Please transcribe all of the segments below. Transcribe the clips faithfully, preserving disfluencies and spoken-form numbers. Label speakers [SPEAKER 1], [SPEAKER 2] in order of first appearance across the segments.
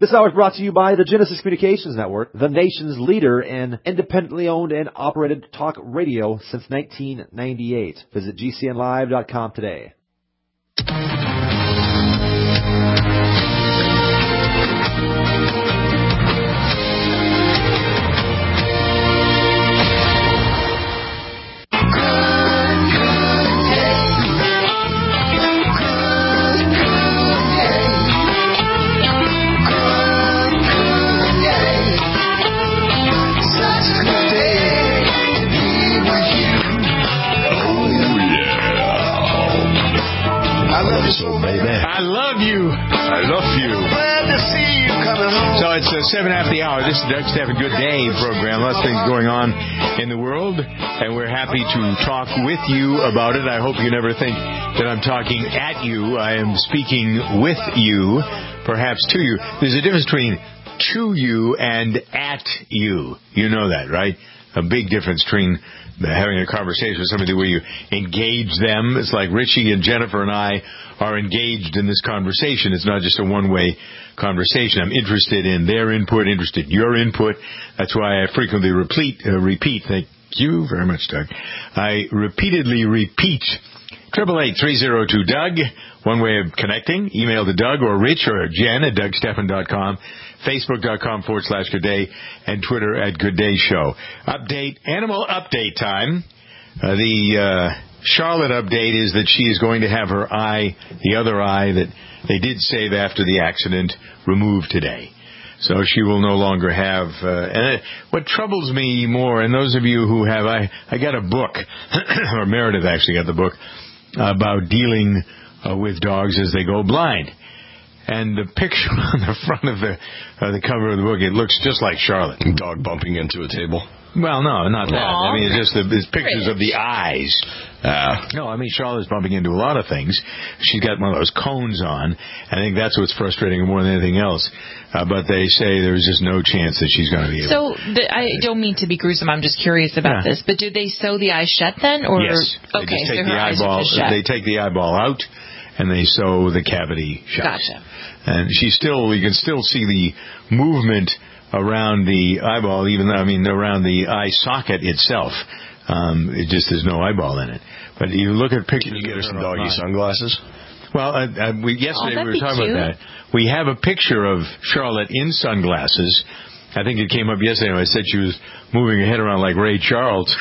[SPEAKER 1] This hour is brought to you by the Genesis Communications Network, the nation's leader in independently owned and operated talk radio since nineteen ninety-eight. Visit G C N live dot com today.
[SPEAKER 2] I love you. I love you. Glad to see you coming home. So it's uh, seven after the hour. This is Doug Stephan Good Day program. Lots of things going on in the world, and we're happy to talk with you about it. I hope you never think that I'm talking at you. I am speaking with you, perhaps to you. There's a difference between to you and at you. You know that, right? A big difference between having a conversation with somebody where you engage them. It's like Richie and Jennifer and I are engaged in this conversation. It's not just a one-way conversation. I'm interested in their input, interested in your input. That's why I frequently repeat, uh, repeat. Thank you very much, Doug. I repeatedly repeat triple eight three zero two Doug. One way of connecting. Email to Doug or Rich or Jen at Doug Stephan dot com. Facebook.com forward slash Good Day, and Twitter at Good Day Show. Update, animal update time. Uh, the uh, Charlotte update is that she is going to have her eye, the other eye that they did save after the accident, removed today. So she will no longer have, uh, and it, what troubles me more, and those of you who have, I, I got a book, or Meredith actually got the book, about dealing uh, with dogs as they go blind. And the picture on the front of the uh, the cover of the book, it looks just like Charlotte.
[SPEAKER 3] Dog bumping into a table.
[SPEAKER 2] Well, no, not that.
[SPEAKER 4] Aww.
[SPEAKER 2] I mean, it's just the it's pictures of the eyes. Uh, no, I mean, Charlotte's bumping into a lot of things. She's got one of those cones on. I think that's what's frustrating her more than anything else. Uh, but they say there's just no chance that she's going to be able
[SPEAKER 4] so, the, I don't mean to be gruesome. I'm just curious about yeah. this. But do they sew the eye shut then? Or
[SPEAKER 2] yes.
[SPEAKER 4] Okay,
[SPEAKER 2] they just take
[SPEAKER 4] so her
[SPEAKER 2] the
[SPEAKER 4] eyes
[SPEAKER 2] eyeball.
[SPEAKER 4] are just shut.
[SPEAKER 2] They take the eyeball out, and they sew the cavity shut.
[SPEAKER 4] Gotcha.
[SPEAKER 2] And she still, you can still see the movement around the eyeball, even though, I mean, around the eye socket itself. Um, it just, there's no eyeball in it. But you look at pictures.
[SPEAKER 3] Can you get her some doggy sunglasses?
[SPEAKER 2] Well, uh, uh, we, yesterday
[SPEAKER 4] oh,
[SPEAKER 2] we were talking
[SPEAKER 4] cute.
[SPEAKER 2] about that. We have a picture of Charlotte in sunglasses. I think it came up yesterday when I said she was moving her head around like Ray Charles.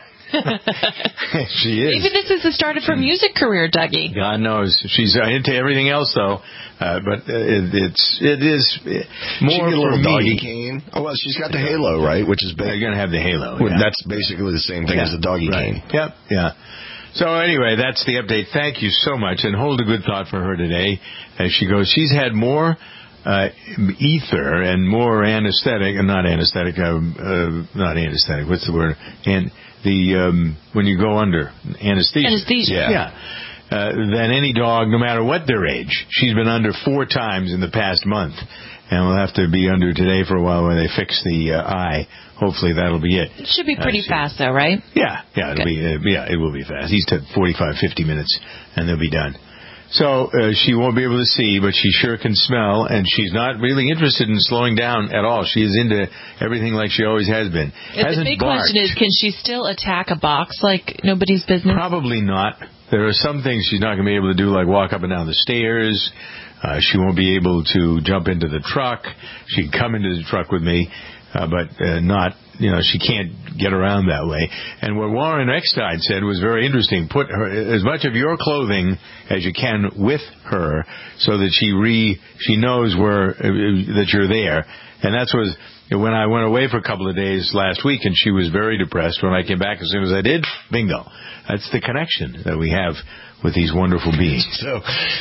[SPEAKER 2] She is.
[SPEAKER 4] Maybe this is the start of her music career, Dougie.
[SPEAKER 2] God knows. She's uh, into everything else, though. Uh, but uh, it, it's it is more
[SPEAKER 3] she
[SPEAKER 2] for
[SPEAKER 3] a little
[SPEAKER 2] me.
[SPEAKER 3] Doggy cane. Oh well, she's got the halo, right? Which is big.
[SPEAKER 2] You're gonna have the halo.
[SPEAKER 3] Well,
[SPEAKER 2] yeah.
[SPEAKER 3] That's basically the same thing
[SPEAKER 2] yeah.
[SPEAKER 3] as the doggy
[SPEAKER 2] right.
[SPEAKER 3] cane.
[SPEAKER 2] Yep. Yeah. So anyway, that's the update. Thank you so much, and hold a good thought for her today as she goes. She's had more uh, ether and more anesthetic, and not anesthetic, uh, uh, not anesthetic. What's the word? And the um, when you go under anesthesia.
[SPEAKER 4] Anesthesia.
[SPEAKER 2] Yeah. yeah. Uh, than any dog, no matter what their age. She's been under four times in the past month, and we'll have to be under today for a while when they fix the uh, eye. Hopefully that'll be it.
[SPEAKER 4] It should be pretty
[SPEAKER 2] uh,
[SPEAKER 4] fast, though, right?
[SPEAKER 2] Yeah, yeah, it'll be, uh, yeah, it will be fast. He's took forty-five, fifty minutes, and they'll be done. So uh, she won't be able to see, but she sure can smell, and she's not really interested in slowing down at all. She is into everything like she always has been.
[SPEAKER 4] Yeah, the big barked. question is, can she still attack a box like nobody's business?
[SPEAKER 2] Probably not. There are some things she's not going to be able to do, like walk up and down the stairs. Uh, she won't be able to jump into the truck. She can come into the truck with me, uh, but uh, not, you know, she can't get around that way. And what Warren Eckstein said was very interesting. Put her, as much of your clothing as you can with her so that she re she knows where uh, that you're there. And that's was when I went away for a couple of days last week, and she was very depressed. When I came back, as soon as I did, bingo. That's the connection that we have with these wonderful beings.
[SPEAKER 3] So,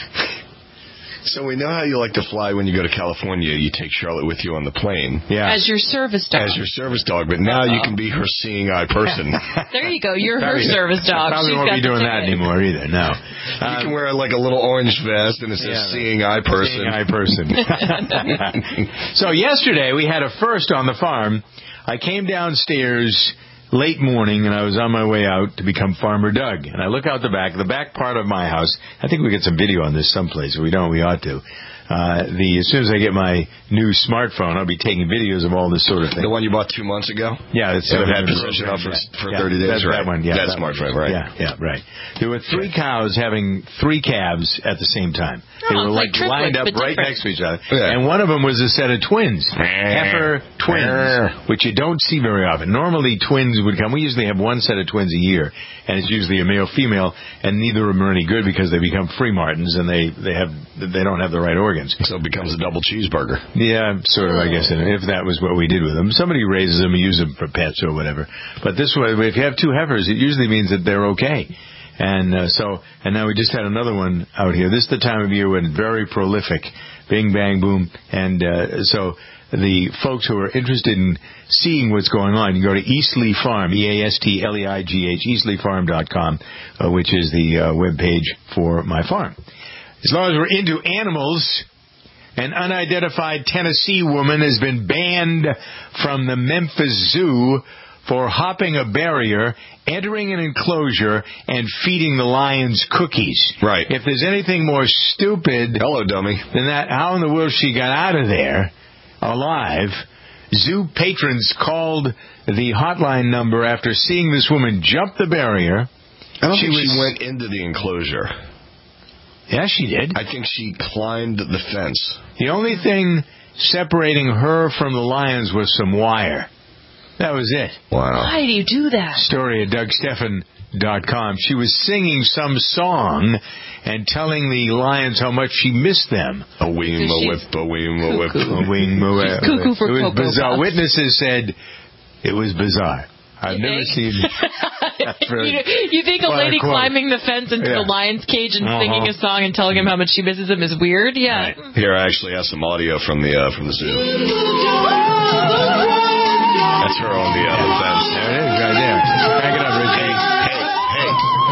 [SPEAKER 3] so we know how you like to fly when you go to California. You take Charlotte with you on the plane.
[SPEAKER 2] Yeah.
[SPEAKER 4] As your service dog.
[SPEAKER 3] As your service dog. But now you can be her seeing eye person.
[SPEAKER 4] There you go. You're her service dog.
[SPEAKER 2] Probably
[SPEAKER 4] She's
[SPEAKER 2] won't
[SPEAKER 4] got
[SPEAKER 2] be doing that anymore either. No.
[SPEAKER 3] You
[SPEAKER 2] um,
[SPEAKER 3] can wear like a little orange vest and it says
[SPEAKER 2] yeah,
[SPEAKER 3] seeing eye person.
[SPEAKER 2] Seeing eye person. So yesterday we had a first on the farm. I came downstairs late morning, and I was on my way out to become Farmer Doug. And I look out the back, the back part of my house. I think we get some video on this someplace. If we don't, we ought to. Uh, the as soon as I get my new smartphone, I'll be taking videos of all this sort of thing.
[SPEAKER 3] The one you bought two months ago?
[SPEAKER 2] Yeah, it's
[SPEAKER 3] that
[SPEAKER 2] uh,
[SPEAKER 3] had possession up for, for
[SPEAKER 2] yeah,
[SPEAKER 3] thirty days,
[SPEAKER 2] that,
[SPEAKER 3] right?
[SPEAKER 2] That one, yeah.
[SPEAKER 3] That, that smartphone, right?
[SPEAKER 2] Yeah, yeah, right. There were three cows having three calves at the same time.
[SPEAKER 4] Oh,
[SPEAKER 2] they were
[SPEAKER 4] like,
[SPEAKER 2] like
[SPEAKER 4] triplets,
[SPEAKER 2] lined up right
[SPEAKER 4] different.
[SPEAKER 2] next to each other.
[SPEAKER 3] Yeah.
[SPEAKER 2] And one of them was a set of twins. Heifer twins, which you don't see very often. Normally twins would come. We usually have one set of twins a year, and it's usually a male-female, and neither of them are any good because they become free martins, and they, they have they don't have the right organs.
[SPEAKER 3] So it becomes a double cheeseburger.
[SPEAKER 2] Yeah, sort of, I guess, if that was what we did with them. Somebody raises them and uses them for pets or whatever. But this way, if you have two heifers, it usually means that they're okay. And uh, so, and now we just had another one out here. This is the time of year when it's very prolific. Bing, bang, boom. And uh, so the folks who are interested in seeing what's going on, you go to Eastleigh Farm, E A S T L E I G H, eastleigh farm dot com, uh, which is the uh, web page for my farm. As long as we're into animals, an unidentified Tennessee woman has been banned from the Memphis Zoo for hopping a barrier, entering an enclosure, and feeding the lions cookies.
[SPEAKER 3] Right.
[SPEAKER 2] If there's anything more stupid
[SPEAKER 3] Hello, dummy.
[SPEAKER 2] than that, how in the world she got out of there alive? Zoo patrons called the hotline number after seeing this woman jump the barrier.
[SPEAKER 3] I don't
[SPEAKER 2] she
[SPEAKER 3] think
[SPEAKER 2] was,
[SPEAKER 3] she went into the enclosure.
[SPEAKER 2] Yeah, she did.
[SPEAKER 3] I think she climbed the fence.
[SPEAKER 2] The only thing separating her from the lions was some wire. That was it.
[SPEAKER 3] Wow.
[SPEAKER 4] Why do you do that?
[SPEAKER 2] Story at Doug Stephan dot com. She was singing some song and telling the lions how much she missed them.
[SPEAKER 3] A wing, a whip, a wing, a whip.
[SPEAKER 2] A wing, a whip.
[SPEAKER 4] She's cuckoo for
[SPEAKER 2] It was
[SPEAKER 4] Cocoa
[SPEAKER 2] bizarre.
[SPEAKER 4] Puffs.
[SPEAKER 2] Witnesses said it was bizarre. I've
[SPEAKER 4] You
[SPEAKER 2] never
[SPEAKER 4] think?
[SPEAKER 2] seen...
[SPEAKER 4] you, you think a
[SPEAKER 2] Quote,
[SPEAKER 4] lady
[SPEAKER 2] unquote.
[SPEAKER 4] climbing the fence into
[SPEAKER 2] Yeah.
[SPEAKER 4] the lion's cage and
[SPEAKER 2] Uh-huh.
[SPEAKER 4] singing a song and telling him how much she misses him is weird? Yeah.
[SPEAKER 2] Right.
[SPEAKER 3] Here, I actually have some audio from the uh, from the zoo. That's her on the, uh, the fence.
[SPEAKER 2] There it is, right there. Back it up, Richie.
[SPEAKER 3] Hey, hey.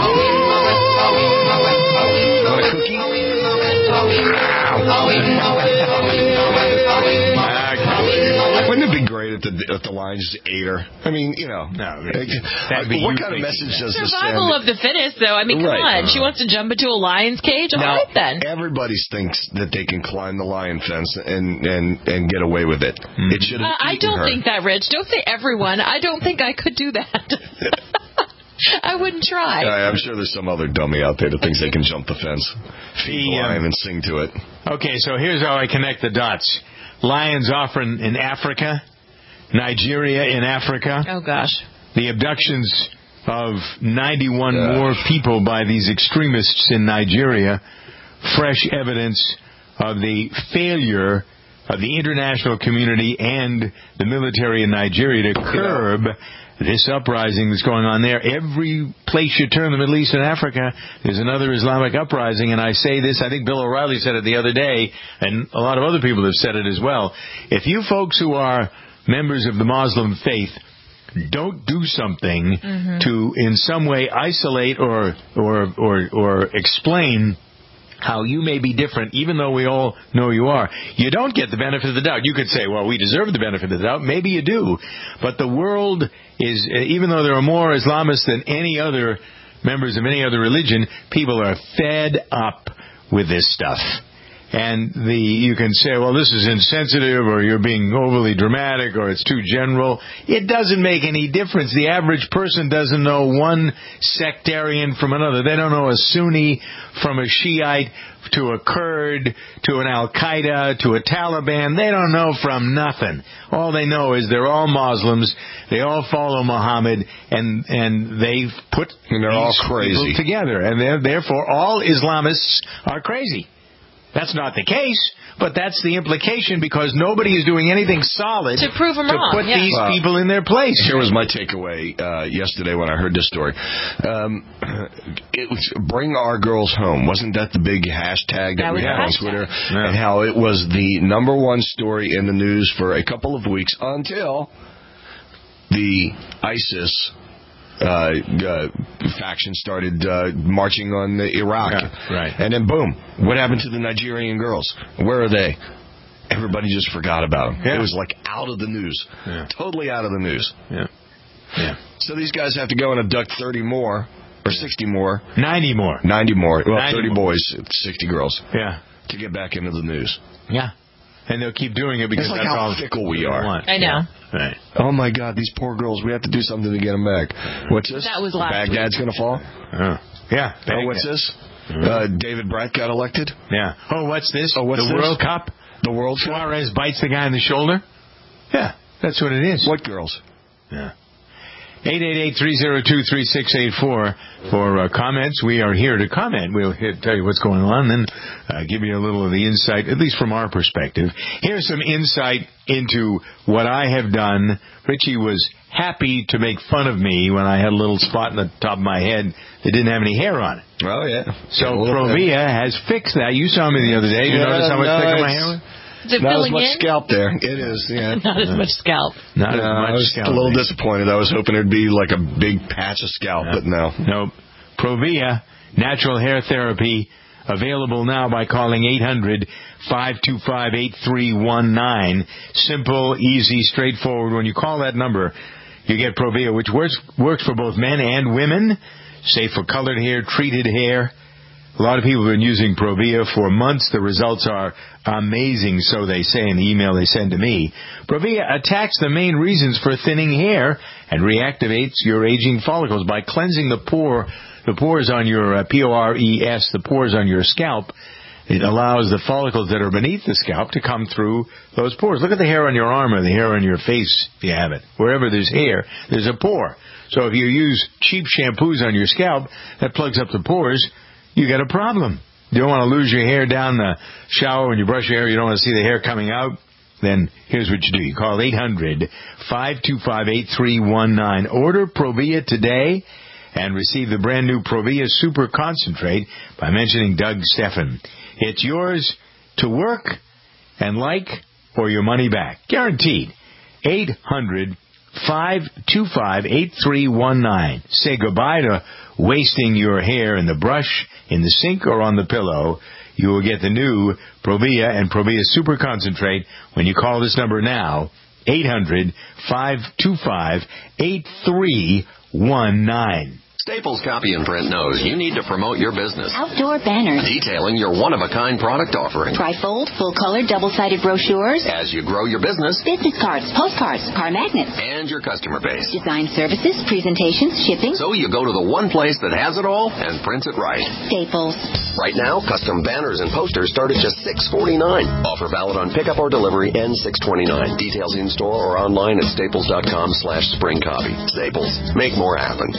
[SPEAKER 3] Want a cookie? Wouldn't it be great if the if the lions just ate her? I mean, you know.
[SPEAKER 2] No,
[SPEAKER 3] like,
[SPEAKER 2] that'd be
[SPEAKER 3] what
[SPEAKER 2] you
[SPEAKER 3] kind of
[SPEAKER 2] thinking
[SPEAKER 3] message
[SPEAKER 2] that.
[SPEAKER 3] does this
[SPEAKER 4] Survival
[SPEAKER 3] send?
[SPEAKER 4] of the fittest, though. I mean, come
[SPEAKER 3] Right.
[SPEAKER 4] on. She wants to jump into a lion's cage? All
[SPEAKER 3] Now,
[SPEAKER 4] right, then.
[SPEAKER 3] everybody thinks that they can climb the lion fence and and, and get away with it.
[SPEAKER 2] Mm-hmm.
[SPEAKER 3] It should
[SPEAKER 4] Uh,
[SPEAKER 3] have
[SPEAKER 4] I
[SPEAKER 3] eaten
[SPEAKER 4] don't
[SPEAKER 3] her.
[SPEAKER 4] think that, Rich. Don't say everyone. I don't think I could do that. I wouldn't try.
[SPEAKER 3] Yeah, I'm sure there's some other dummy out there that thinks they can jump the fence, feed the
[SPEAKER 2] The, um,
[SPEAKER 3] lion, and sing to it.
[SPEAKER 2] Okay, so here's how I connect the dots. Lions often in Africa, Nigeria in Africa,
[SPEAKER 4] Oh, gosh.
[SPEAKER 2] the abductions of ninety-one
[SPEAKER 3] Yeah.
[SPEAKER 2] more people by these extremists in Nigeria, fresh evidence of the failure of the international community and the military in Nigeria to curb this uprising that's going on there. Every place you turn, the Middle East and Africa, there's another Islamic uprising. And I say this, I think Bill O'Reilly said it the other day, and a lot of other people have said it as well. If you folks who are members of the Muslim faith don't do something
[SPEAKER 4] Mm-hmm.
[SPEAKER 2] to in some way isolate or or or, or explain how you may be different, even though we all know you are, you don't get the benefit of the doubt. You could say, well, we deserve the benefit of the doubt. Maybe you do. But the world is, even though there are more Islamists than any other members of any other religion, people are fed up with this stuff. And the you can say, well, this is insensitive, or you're being overly dramatic, or it's too general. It doesn't make any difference. The average person doesn't know one sectarian from another. They don't know a Sunni from a Shiite to a Kurd to an Al-Qaeda to a Taliban. They don't know from nothing. All they know is they're all Muslims. They all follow Muhammad, and and they've put
[SPEAKER 3] And they're all
[SPEAKER 2] these
[SPEAKER 3] crazy.
[SPEAKER 2] people together. And they're, therefore, all Islamists are crazy. That's not the case, but that's the implication, because nobody is doing anything solid
[SPEAKER 4] To prove 'em
[SPEAKER 2] to
[SPEAKER 4] wrong,
[SPEAKER 2] put
[SPEAKER 4] yeah.
[SPEAKER 2] these
[SPEAKER 3] Well,
[SPEAKER 2] people in their place.
[SPEAKER 3] Here was my takeaway uh, yesterday when I heard this story. Um, it was bring our girls home. Wasn't that the big hashtag that,
[SPEAKER 4] That
[SPEAKER 3] we
[SPEAKER 4] was
[SPEAKER 3] had
[SPEAKER 4] the
[SPEAKER 3] on
[SPEAKER 4] hashtag.
[SPEAKER 3] Twitter?
[SPEAKER 2] Yeah.
[SPEAKER 3] And how it was the number one story in the news for a couple of weeks until the ISIS uh, uh, faction started uh, marching on uh, Iraq.
[SPEAKER 2] Yeah, right.
[SPEAKER 3] And then boom, what happened to the Nigerian girls? Where are they? Everybody just forgot about them.
[SPEAKER 2] Yeah.
[SPEAKER 3] It was like out of the news.
[SPEAKER 2] Yeah.
[SPEAKER 3] Totally out of the news.
[SPEAKER 2] Yeah. Yeah.
[SPEAKER 3] So these guys have to go and abduct thirty more, or sixty more,
[SPEAKER 2] ninety more.
[SPEAKER 3] ninety more, well,
[SPEAKER 2] ninety
[SPEAKER 3] thirty
[SPEAKER 2] more.
[SPEAKER 3] boys, sixty girls.
[SPEAKER 2] Yeah.
[SPEAKER 3] to get back into the news.
[SPEAKER 2] Yeah. And they'll keep doing it because
[SPEAKER 3] it's like
[SPEAKER 2] that's
[SPEAKER 3] how
[SPEAKER 2] all
[SPEAKER 3] fickle we are.
[SPEAKER 2] Want.
[SPEAKER 4] I know.
[SPEAKER 2] Yeah. Right.
[SPEAKER 3] Oh, my God, these poor girls. We have to do something to get them back. What's this?
[SPEAKER 4] That was last
[SPEAKER 3] Baghdad's going to fall?
[SPEAKER 2] Oh. Yeah. Baghdad.
[SPEAKER 3] Oh, what's this?
[SPEAKER 2] Mm-hmm.
[SPEAKER 3] Uh, David Brett got elected?
[SPEAKER 2] Yeah. Oh, what's this?
[SPEAKER 3] Oh, what's
[SPEAKER 2] the
[SPEAKER 3] this?
[SPEAKER 2] World Cup?
[SPEAKER 3] The World Cup?
[SPEAKER 2] Suarez bites the guy in the shoulder? Yeah. That's what it is.
[SPEAKER 3] What girls?
[SPEAKER 2] Yeah. eight eight eight, three oh two, three six eight four for uh, comments. We are here to comment. We'll hit, tell you what's going on, then uh, give you a little of the insight, at least from our perspective. Here's some insight into what I have done. Richie was happy to make fun of me when I had a little spot in the top of my head that didn't have any hair on it.
[SPEAKER 3] Oh, yeah.
[SPEAKER 2] So Provia has fixed that. You saw me the other day. Did you
[SPEAKER 3] yeah,
[SPEAKER 2] notice how much
[SPEAKER 3] no,
[SPEAKER 2] thicker my hair was?
[SPEAKER 4] Is it
[SPEAKER 3] Not as
[SPEAKER 4] filling
[SPEAKER 3] much
[SPEAKER 4] in?
[SPEAKER 3] scalp there. It is, yeah.
[SPEAKER 4] Not as much scalp.
[SPEAKER 2] Not
[SPEAKER 3] no,
[SPEAKER 2] as much
[SPEAKER 3] I was
[SPEAKER 2] scalp.
[SPEAKER 3] a little disappointed. I was hoping there'd be like a big patch of scalp,
[SPEAKER 2] Yeah.
[SPEAKER 3] but no.
[SPEAKER 2] Nope. Provia, natural hair therapy, available now by calling eight hundred, five two five, eight three one nine. Simple, easy, straightforward. When you call that number, you get Provia, which works, works for both men and women. Safe for colored hair, treated hair. A lot of people have been using Provia for months. The results are amazing, so they say in the email they send to me. Provia attacks the main reasons for thinning hair and reactivates your aging follicles by cleansing the pore, the pores on your uh, P O R E S, the pores on your scalp. It allows the follicles that are beneath the scalp to come through those pores. Look at the hair on your arm or the hair on your face, if you have it. Wherever there's hair, there's a pore. So if you use cheap shampoos on your scalp, that plugs up the pores. You got a problem. You don't want to lose your hair down the shower when you brush your hair. You don't want to see the hair coming out. Then here's what you do. You call eight hundred, five two five, eight three one nine. Order Provia today and receive the brand new Provia Super Concentrate by mentioning Doug Steffen. It's yours to work and like or your money back. Guaranteed. eight hundred, five two five, eight three one nine. Say goodbye to wasting your hair in the brush, in the sink, or on the pillow. You will get the new Provia and Provia Super Concentrate when you call this number now, eight hundred, five two five, eight three one nine.
[SPEAKER 5] Staples Copy and Print knows you need to promote your business.
[SPEAKER 6] Outdoor banners.
[SPEAKER 5] Detailing your one-of-a-kind product offering.
[SPEAKER 6] Trifold, full-color, double-sided brochures.
[SPEAKER 5] As you grow your business.
[SPEAKER 6] Business cards, postcards, car magnets.
[SPEAKER 5] And your customer base.
[SPEAKER 6] Design services, presentations, shipping.
[SPEAKER 5] So you go to the one place that has it all and prints it right.
[SPEAKER 6] Staples.
[SPEAKER 5] Right now, custom banners and posters start at just six forty-nine. Offer valid on pickup or delivery ends six twenty-nine. Details in store or online at staples.com slash spring copy. Staples. Make more happen.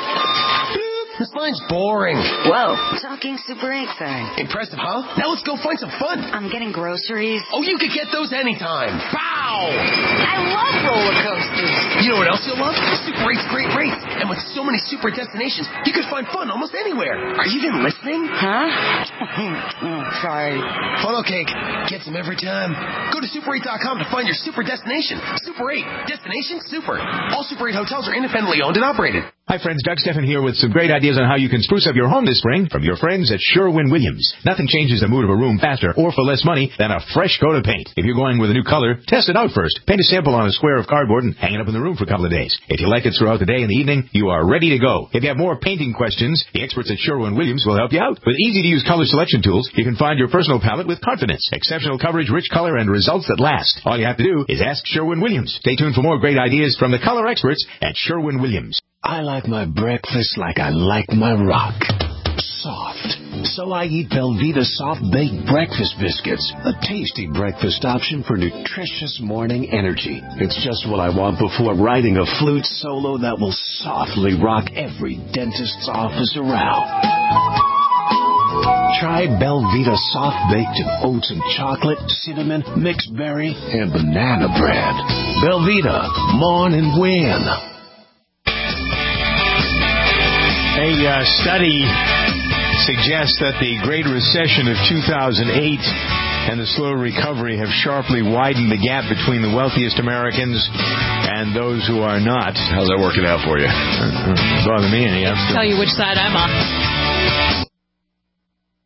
[SPEAKER 7] This line's boring.
[SPEAKER 8] Whoa. Talking Super eight thing.
[SPEAKER 7] Impressive, huh? Now let's go find some fun.
[SPEAKER 8] I'm getting groceries.
[SPEAKER 7] Oh, you could get those anytime. Wow!
[SPEAKER 8] I love roller coasters.
[SPEAKER 7] You know what else you'll love? Super eight's great rates. And with so many super destinations, you could find fun almost anywhere. Are you even listening?
[SPEAKER 8] Huh? oh, sorry.
[SPEAKER 7] Funnel cake. Gets them every time. Go to super eight dot com to find your super destination. Super eight. Destination super. All Super eight hotels are independently owned and operated.
[SPEAKER 2] Hi, friends. Doug Steffen here with some great ideas on how you can spruce up your home this spring from your friends at Sherwin-Williams. Nothing changes the mood of a room faster or for less money than a fresh coat of paint. If you're going with a new color, test it out first. Paint a sample on a square of cardboard and hang it up in the room for a couple of days. If you like it throughout the day and the evening, you are ready to go. If you have more painting questions, the experts at Sherwin-Williams will help you out. With easy-to-use color selection tools, you can find your personal palette with confidence. Exceptional coverage, rich color, and results that last. All you have to do is ask Sherwin-Williams. Stay tuned for more great ideas from the color experts at Sherwin-Williams.
[SPEAKER 9] I like my breakfast like I like my rock. Soft. So I eat Belvita Soft Baked Breakfast Biscuits, a tasty breakfast option for nutritious morning energy. It's just what I want before writing a flute solo that will softly rock every dentist's office around. Try Belvita Soft Baked in oats and chocolate, cinnamon, mixed berry, and banana bread. Belvita, morn and win.
[SPEAKER 2] A uh, study suggests that the Great Recession of two thousand eight and the slow recovery have sharply widened the gap between the wealthiest Americans and those who are not.
[SPEAKER 3] How's that working out for you?
[SPEAKER 2] Uh, bother me any.
[SPEAKER 4] I'll tell you which side I'm on.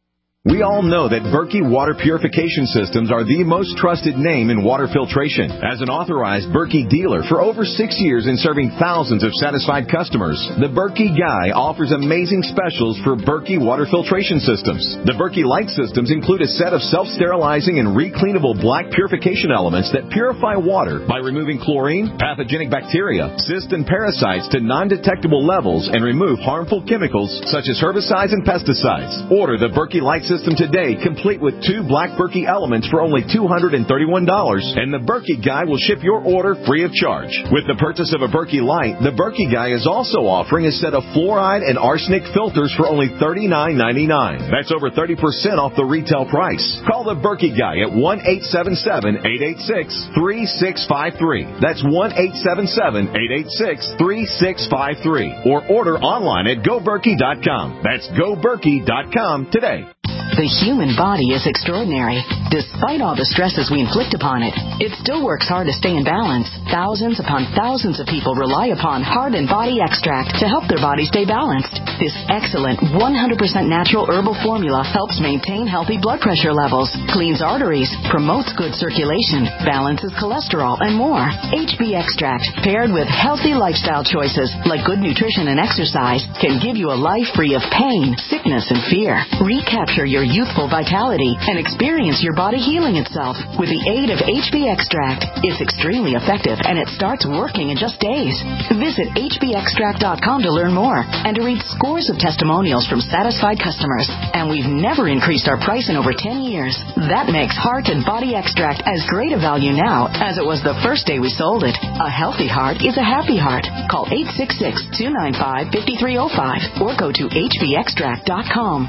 [SPEAKER 10] We all know that Berkey Water Purification Systems are the most trusted name in water filtration. As an authorized Berkey dealer for over six years and serving thousands of satisfied customers, the Berkey Guy offers amazing specials for Berkey Water Filtration Systems. The Berkey Light Systems include a set of self-sterilizing and recleanable black purification elements that purify water by removing chlorine, pathogenic bacteria, cysts, and parasites to non-detectable levels and remove harmful chemicals such as herbicides and pesticides. Order the Berkey Light System today, complete with two black Berkey elements for only two hundred thirty-one dollars, and the Berkey Guy will ship your order free of charge. With the purchase of a Berkey Light, the Berkey Guy is also offering a set of fluoride and arsenic filters for only thirty-nine ninety-nine. That's over thirty percent off the retail price. Call the Berkey Guy at one eight seven seven, eight eight six, three six five three. That's one eight seven seven, eight eight six, three six five three. Or order online at go berkey dot com. That's go berkey dot com today.
[SPEAKER 11] The human body is extraordinary. Despite all the stresses we inflict upon it, it still works hard to stay in balance. Thousands upon thousands of people rely upon Heart and Body Extract to help their body stay balanced. This excellent one hundred percent natural herbal formula helps maintain healthy blood pressure levels, cleans arteries, promotes good circulation, balances cholesterol, and more. H B Extract, paired with healthy lifestyle choices like good nutrition and exercise, can give you a life free of pain, sickness, and fear. Recapture your youthful vitality and experience your body healing itself with the aid of H B Extract. It's extremely effective and it starts working in just days. Visit H B extract dot com to learn more and to read scores of testimonials from satisfied customers. And we've never increased our price in over ten years. That makes Heart and Body Extract as great a value now as it was the first day we sold it. A healthy heart is a happy heart. Call eight six six, two nine five, five three zero five or go to H B extract dot com.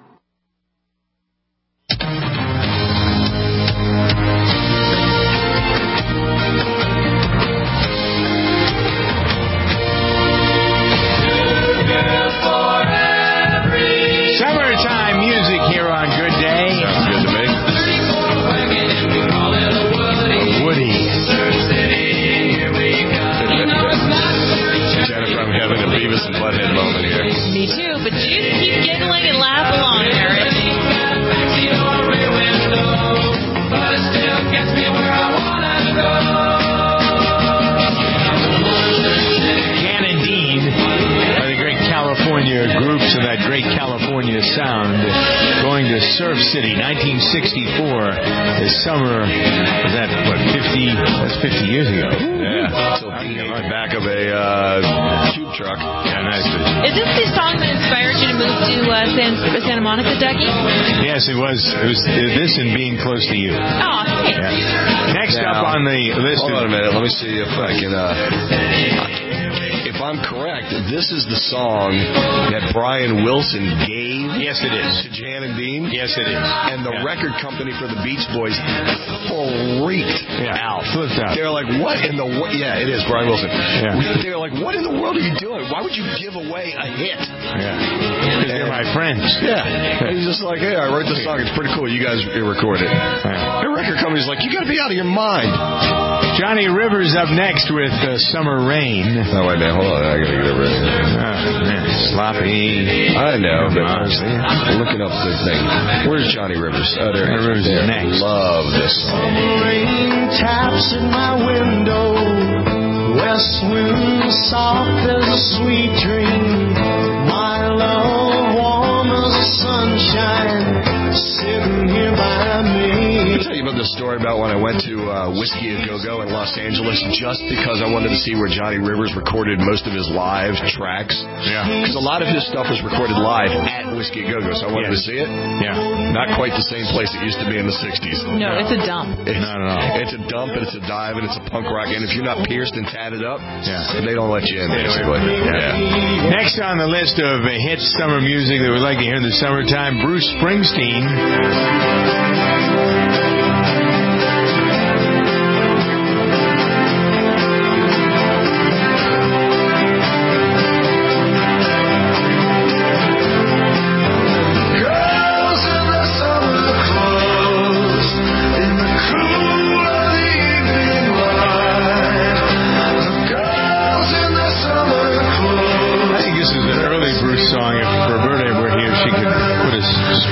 [SPEAKER 2] Summertime music here on Good Day.
[SPEAKER 3] Sounds good to me.
[SPEAKER 2] Woody.
[SPEAKER 3] Jennifer, I'm having a Beavis and Butthead moment here.
[SPEAKER 4] Me too, but you keep giggling and laugh along, Eric.
[SPEAKER 2] Jan and Dean are the great California groups and that great California sound. Going to Surf City, nineteen sixty-four. The summer, was that, what, fifty? That's fifty years ago.
[SPEAKER 3] Yeah. So Dean in the back of a uh, tube truck.
[SPEAKER 2] Yeah, nice.
[SPEAKER 4] Is this the song that inspired you to move to uh, San, Santa Monica, Dougie?
[SPEAKER 2] Yes, it was. It was this and Being Close to You.
[SPEAKER 4] Oh, thanks.
[SPEAKER 2] Yeah. Next
[SPEAKER 3] Now,
[SPEAKER 2] up on the list.
[SPEAKER 3] Hold on a minute. Let me see if I can. Uh, if I'm correct, this is the song that Brian Wilson gave.
[SPEAKER 2] Yes, it is.
[SPEAKER 3] To Jan and Dean.
[SPEAKER 2] Yes, it is.
[SPEAKER 3] And the
[SPEAKER 2] yeah.
[SPEAKER 3] record company for the Beach Boys freaked
[SPEAKER 2] yeah.
[SPEAKER 3] out.
[SPEAKER 2] Flipped out.
[SPEAKER 3] They're like, what in the world? Yeah, it is Brian Wilson.
[SPEAKER 2] Yeah.
[SPEAKER 3] They're like, what in the world are you doing? Why would you give away a hit?
[SPEAKER 2] Yeah. Because they're my friends.
[SPEAKER 3] Yeah. And he's just like, hey, I wrote this song. It's pretty cool. You guys record it.
[SPEAKER 2] Yeah.
[SPEAKER 3] The record company's like, you got to be out of your mind.
[SPEAKER 2] Johnny Rivers up next with uh, Summer Rain.
[SPEAKER 3] Oh, wait a minute. Hold on. I got to get over it.
[SPEAKER 2] Oh, man. Sloppy.
[SPEAKER 3] I know, but I'm looking up the thing. Where's Johnny Rivers? Oh, there.
[SPEAKER 2] Johnny Rivers is next.
[SPEAKER 3] Love this song.
[SPEAKER 12] Rain taps at my window. West wind soft as a sweet dream. My love warm as the sunshine. Sitting here by me.
[SPEAKER 3] Let me tell you about this story about when I went to uh, Whiskey A Go Go in Los Angeles just because I wanted to see where Johnny Rivers recorded most of his live tracks.
[SPEAKER 2] Yeah.
[SPEAKER 3] Because a lot of his stuff was recorded live at Whiskey A Go Go, so I wanted
[SPEAKER 2] yeah.
[SPEAKER 3] to see it.
[SPEAKER 2] Yeah.
[SPEAKER 3] Not quite the same place it used to be in the sixties.
[SPEAKER 4] No, it's a dump.
[SPEAKER 3] It's,
[SPEAKER 2] no, no, no.
[SPEAKER 3] It's a dump, and it's a dive, and it's a punk rock, and if you're not pierced and tatted up,
[SPEAKER 2] yeah.
[SPEAKER 3] they don't let you in, basically.
[SPEAKER 2] Yeah.
[SPEAKER 3] Yeah.
[SPEAKER 2] Next on the list of uh, hit summer music that we like to hear in the summertime, Bruce Springsteen.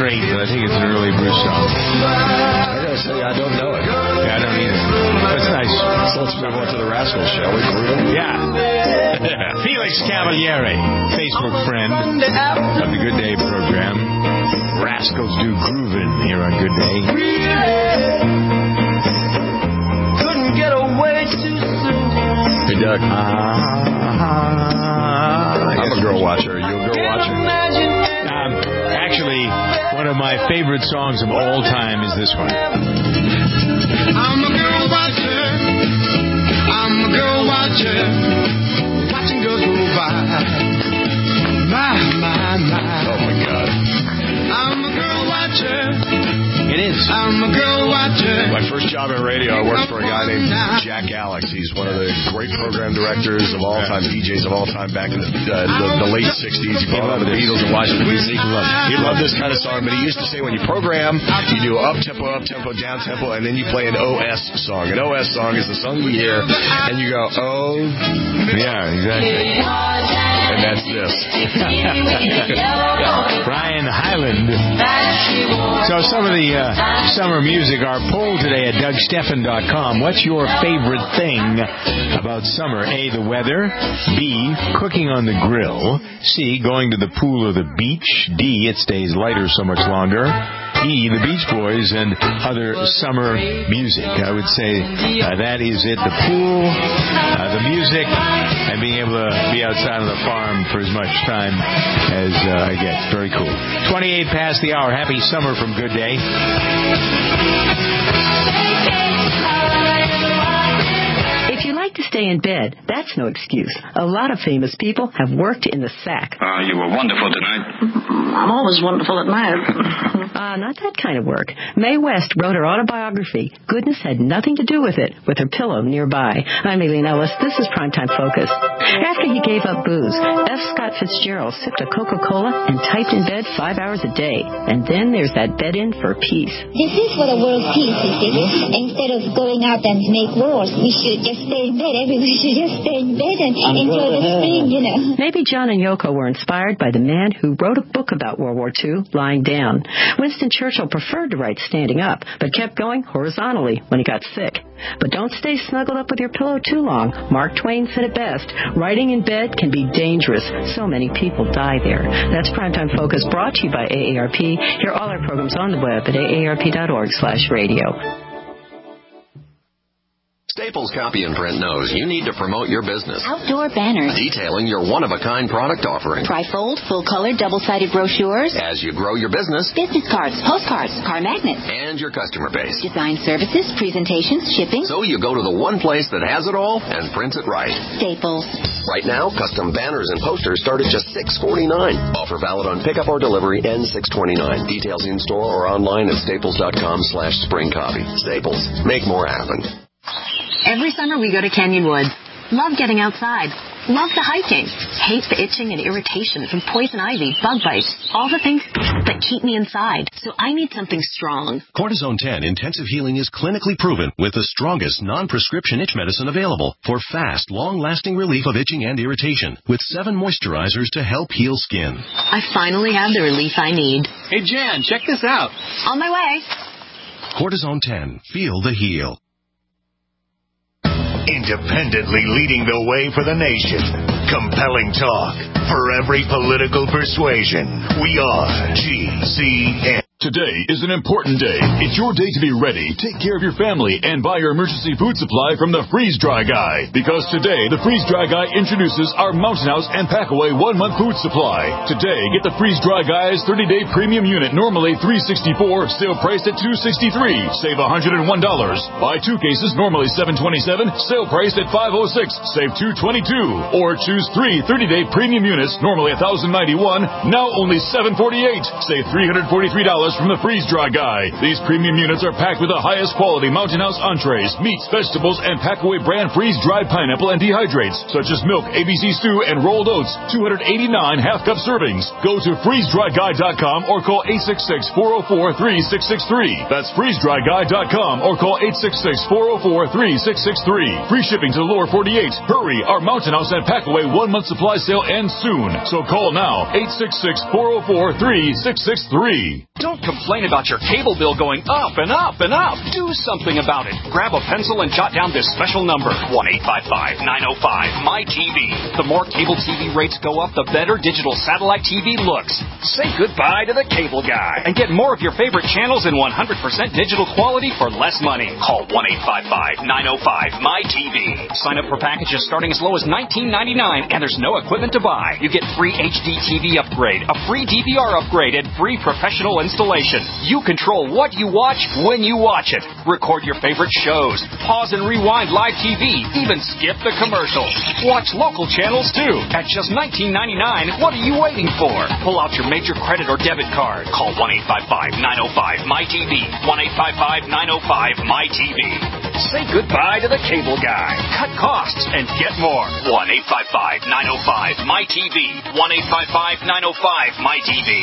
[SPEAKER 2] Straight, but I think it's an early Bruce song.
[SPEAKER 3] I gotta say, I don't know it.
[SPEAKER 2] Yeah, I don't either. That's nice.
[SPEAKER 3] So let's move on to the Rascals, shall we?
[SPEAKER 2] Yeah. Felix Cavaliere, Facebook friend of the Good Day program. Rascals do groovin' here on Good Day.
[SPEAKER 12] Couldn't get away too soon.
[SPEAKER 3] Hey, Doug.
[SPEAKER 2] Uh,
[SPEAKER 3] I'm a girl watcher. Are you a girl watcher?
[SPEAKER 2] Um, actually, one of my favorite songs of all time is this one.
[SPEAKER 12] I'm a girl watcher. I'm a girl watcher. Watching girls go by. My, my, my.
[SPEAKER 3] Oh, my God.
[SPEAKER 12] I'm a girl watcher.
[SPEAKER 2] It is.
[SPEAKER 12] I'm a girl watcher.
[SPEAKER 3] My first job in radio, I worked for a guy named Jack Alex. He's one of the great program directors of all time, D Js of all time back in the, uh, the, the late sixties. He brought over the Beatles and Washington, D C. He loved, he loved this kind of song, but he used to say when you program, you do up-tempo, up-tempo, down-tempo, and then you play an O S song. An O S song is the song you hear, and you go, oh.
[SPEAKER 2] Yeah, exactly.
[SPEAKER 3] And that's this.
[SPEAKER 2] Brian Hyland. So some of the uh, summer music, our poll today at Doug Stephan dot com. What's your favorite thing about summer? A, the weather. B, cooking on the grill. C, going to the pool or the beach. D, it stays lighter so much longer. E, the Beach Boys and other summer music. I would say uh, that is it. The pool, uh, the music, and being able to be outside on the farm for as much time as uh, I get. Very cool. twenty-eight past the hour. Happy summer from Good Day.
[SPEAKER 11] If you like to stay in bed, that's no excuse. A lot of famous people have worked in the sack.
[SPEAKER 13] Uh, you were wonderful tonight.
[SPEAKER 11] I'm always wonderful at night. uh, not that kind of work. Mae West wrote her autobiography. Goodness had nothing to do with it, with her pillow nearby. I'm Aileen Ellis. This is Primetime Focus. After he gave up booze, F. Scott Fitzgerald sipped a Coca-Cola and typed in bed five hours a day. And then there's that bed-in for peace.
[SPEAKER 14] This is for the world peace, you see. Instead of going out and make wars, we should just stay in bed. Everybody should just stay in bed and enjoy the spring, you know.
[SPEAKER 11] Maybe John and Yoko were inspired by the man who wrote a book about World War Two, lying down. Winston Churchill preferred to write standing up, but kept going horizontally when he got sick. But don't stay snuggled up with your pillow too long. Mark Twain said it best. Writing in bed can be dangerous. So many people die there. That's Primetime Focus, brought to you by A A R P. Hear all our programs on the web at A A R P dot org slash radio.
[SPEAKER 5] Staples Copy and Print knows you need to promote your business.
[SPEAKER 6] Outdoor banners.
[SPEAKER 5] Detailing your one-of-a-kind product offering.
[SPEAKER 6] Trifold, full-color, double-sided brochures.
[SPEAKER 5] As you grow your business.
[SPEAKER 6] Business cards, postcards, car magnets.
[SPEAKER 5] And your customer base.
[SPEAKER 6] Design services, presentations, shipping.
[SPEAKER 5] So you go to the one place that has it all and prints it right.
[SPEAKER 6] Staples.
[SPEAKER 5] Right now, custom banners and posters start at just six forty-nine. Offer valid on pickup or delivery and six twenty-nine. Details in store or online at staples dot com slash spring copy. Staples. Make more happen.
[SPEAKER 15] Every summer we go to Canyon Woods. Love getting outside. Love the hiking. Hate the itching and irritation from poison ivy, bug bites, all the things that keep me inside. So I need something strong.
[SPEAKER 16] Cortisone ten Intensive Healing is clinically proven with the strongest non-prescription itch medicine available for fast, long-lasting relief of itching and irritation with seven moisturizers to help heal skin.
[SPEAKER 15] I finally have the relief I need.
[SPEAKER 17] Hey, Jan, check this out.
[SPEAKER 15] On my way.
[SPEAKER 16] Cortisone ten. Feel the heal.
[SPEAKER 18] Independently leading the way for the nation. Compelling talk for every political persuasion. We are G C N.
[SPEAKER 19] Today is an important day. It's your day to be ready, take care of your family, and buy your emergency food supply from the Freeze Dry Guy. Because today, the Freeze Dry Guy introduces our Mountain House and Packaway one-month food supply. Today, get the Freeze Dry Guy's thirty-day premium unit, normally three hundred sixty-four dollars, sale priced at two hundred sixty-three dollars. Save one hundred one dollars. Buy two cases, normally seven hundred twenty-seven dollars, sale priced at five hundred six dollars. Save two hundred twenty-two dollars. Or choose three thirty-day premium units, normally one thousand ninety-one dollars, now only seven hundred forty-eight dollars. Save three hundred forty-three dollars just from the freeze-dry guy. These premium units are packed with the highest quality Mountain House entrees, meats, vegetables, and pack-away brand freeze-dried pineapple and dehydrates, such as milk, A B C stew, and rolled oats. two hundred eighty-nine half-cup servings. Go to freeze dry guy dot com or call eight six six, four oh four, three six six three. That's freeze dry guy dot com or call eight six six, four oh four, three six six three. Free shipping to the lower forty-eight. Hurry, our Mountain House and Packaway one-month supply sale ends soon. So call now, eight six six, four oh four, three six six three.
[SPEAKER 13] Don't complain about your cable bill going up and up and up. Do something about it. Grab a pencil and jot down this special number, one eight five five, nine oh five, M Y T V. The more cable T V rates go up, the better digital satellite T V looks. Say goodbye to the cable guy and get more of your favorite channels in one hundred percent digital quality for less money. Call one eight five five, nine oh five, M Y T V. Sign up for packages starting as low as nineteen ninety-nine, and there's no equipment to buy. You get free H D T V upgrade, a free D V R upgrade, and free professional installation. You control what you watch when you watch it. Record your favorite shows, pause and rewind live T V, even skip the commercials. Watch local channels too at just nineteen ninety-nine. What are you waiting for? Pull out your major credit or debit card. Call one eight five five, nine oh five, M Y T V. one eight five five, nine oh five, M Y T V. Say goodbye to the cable guy. Cut costs and get more. one eight five five, nine oh five, M Y T V. one eight five five, nine oh five, M Y T V.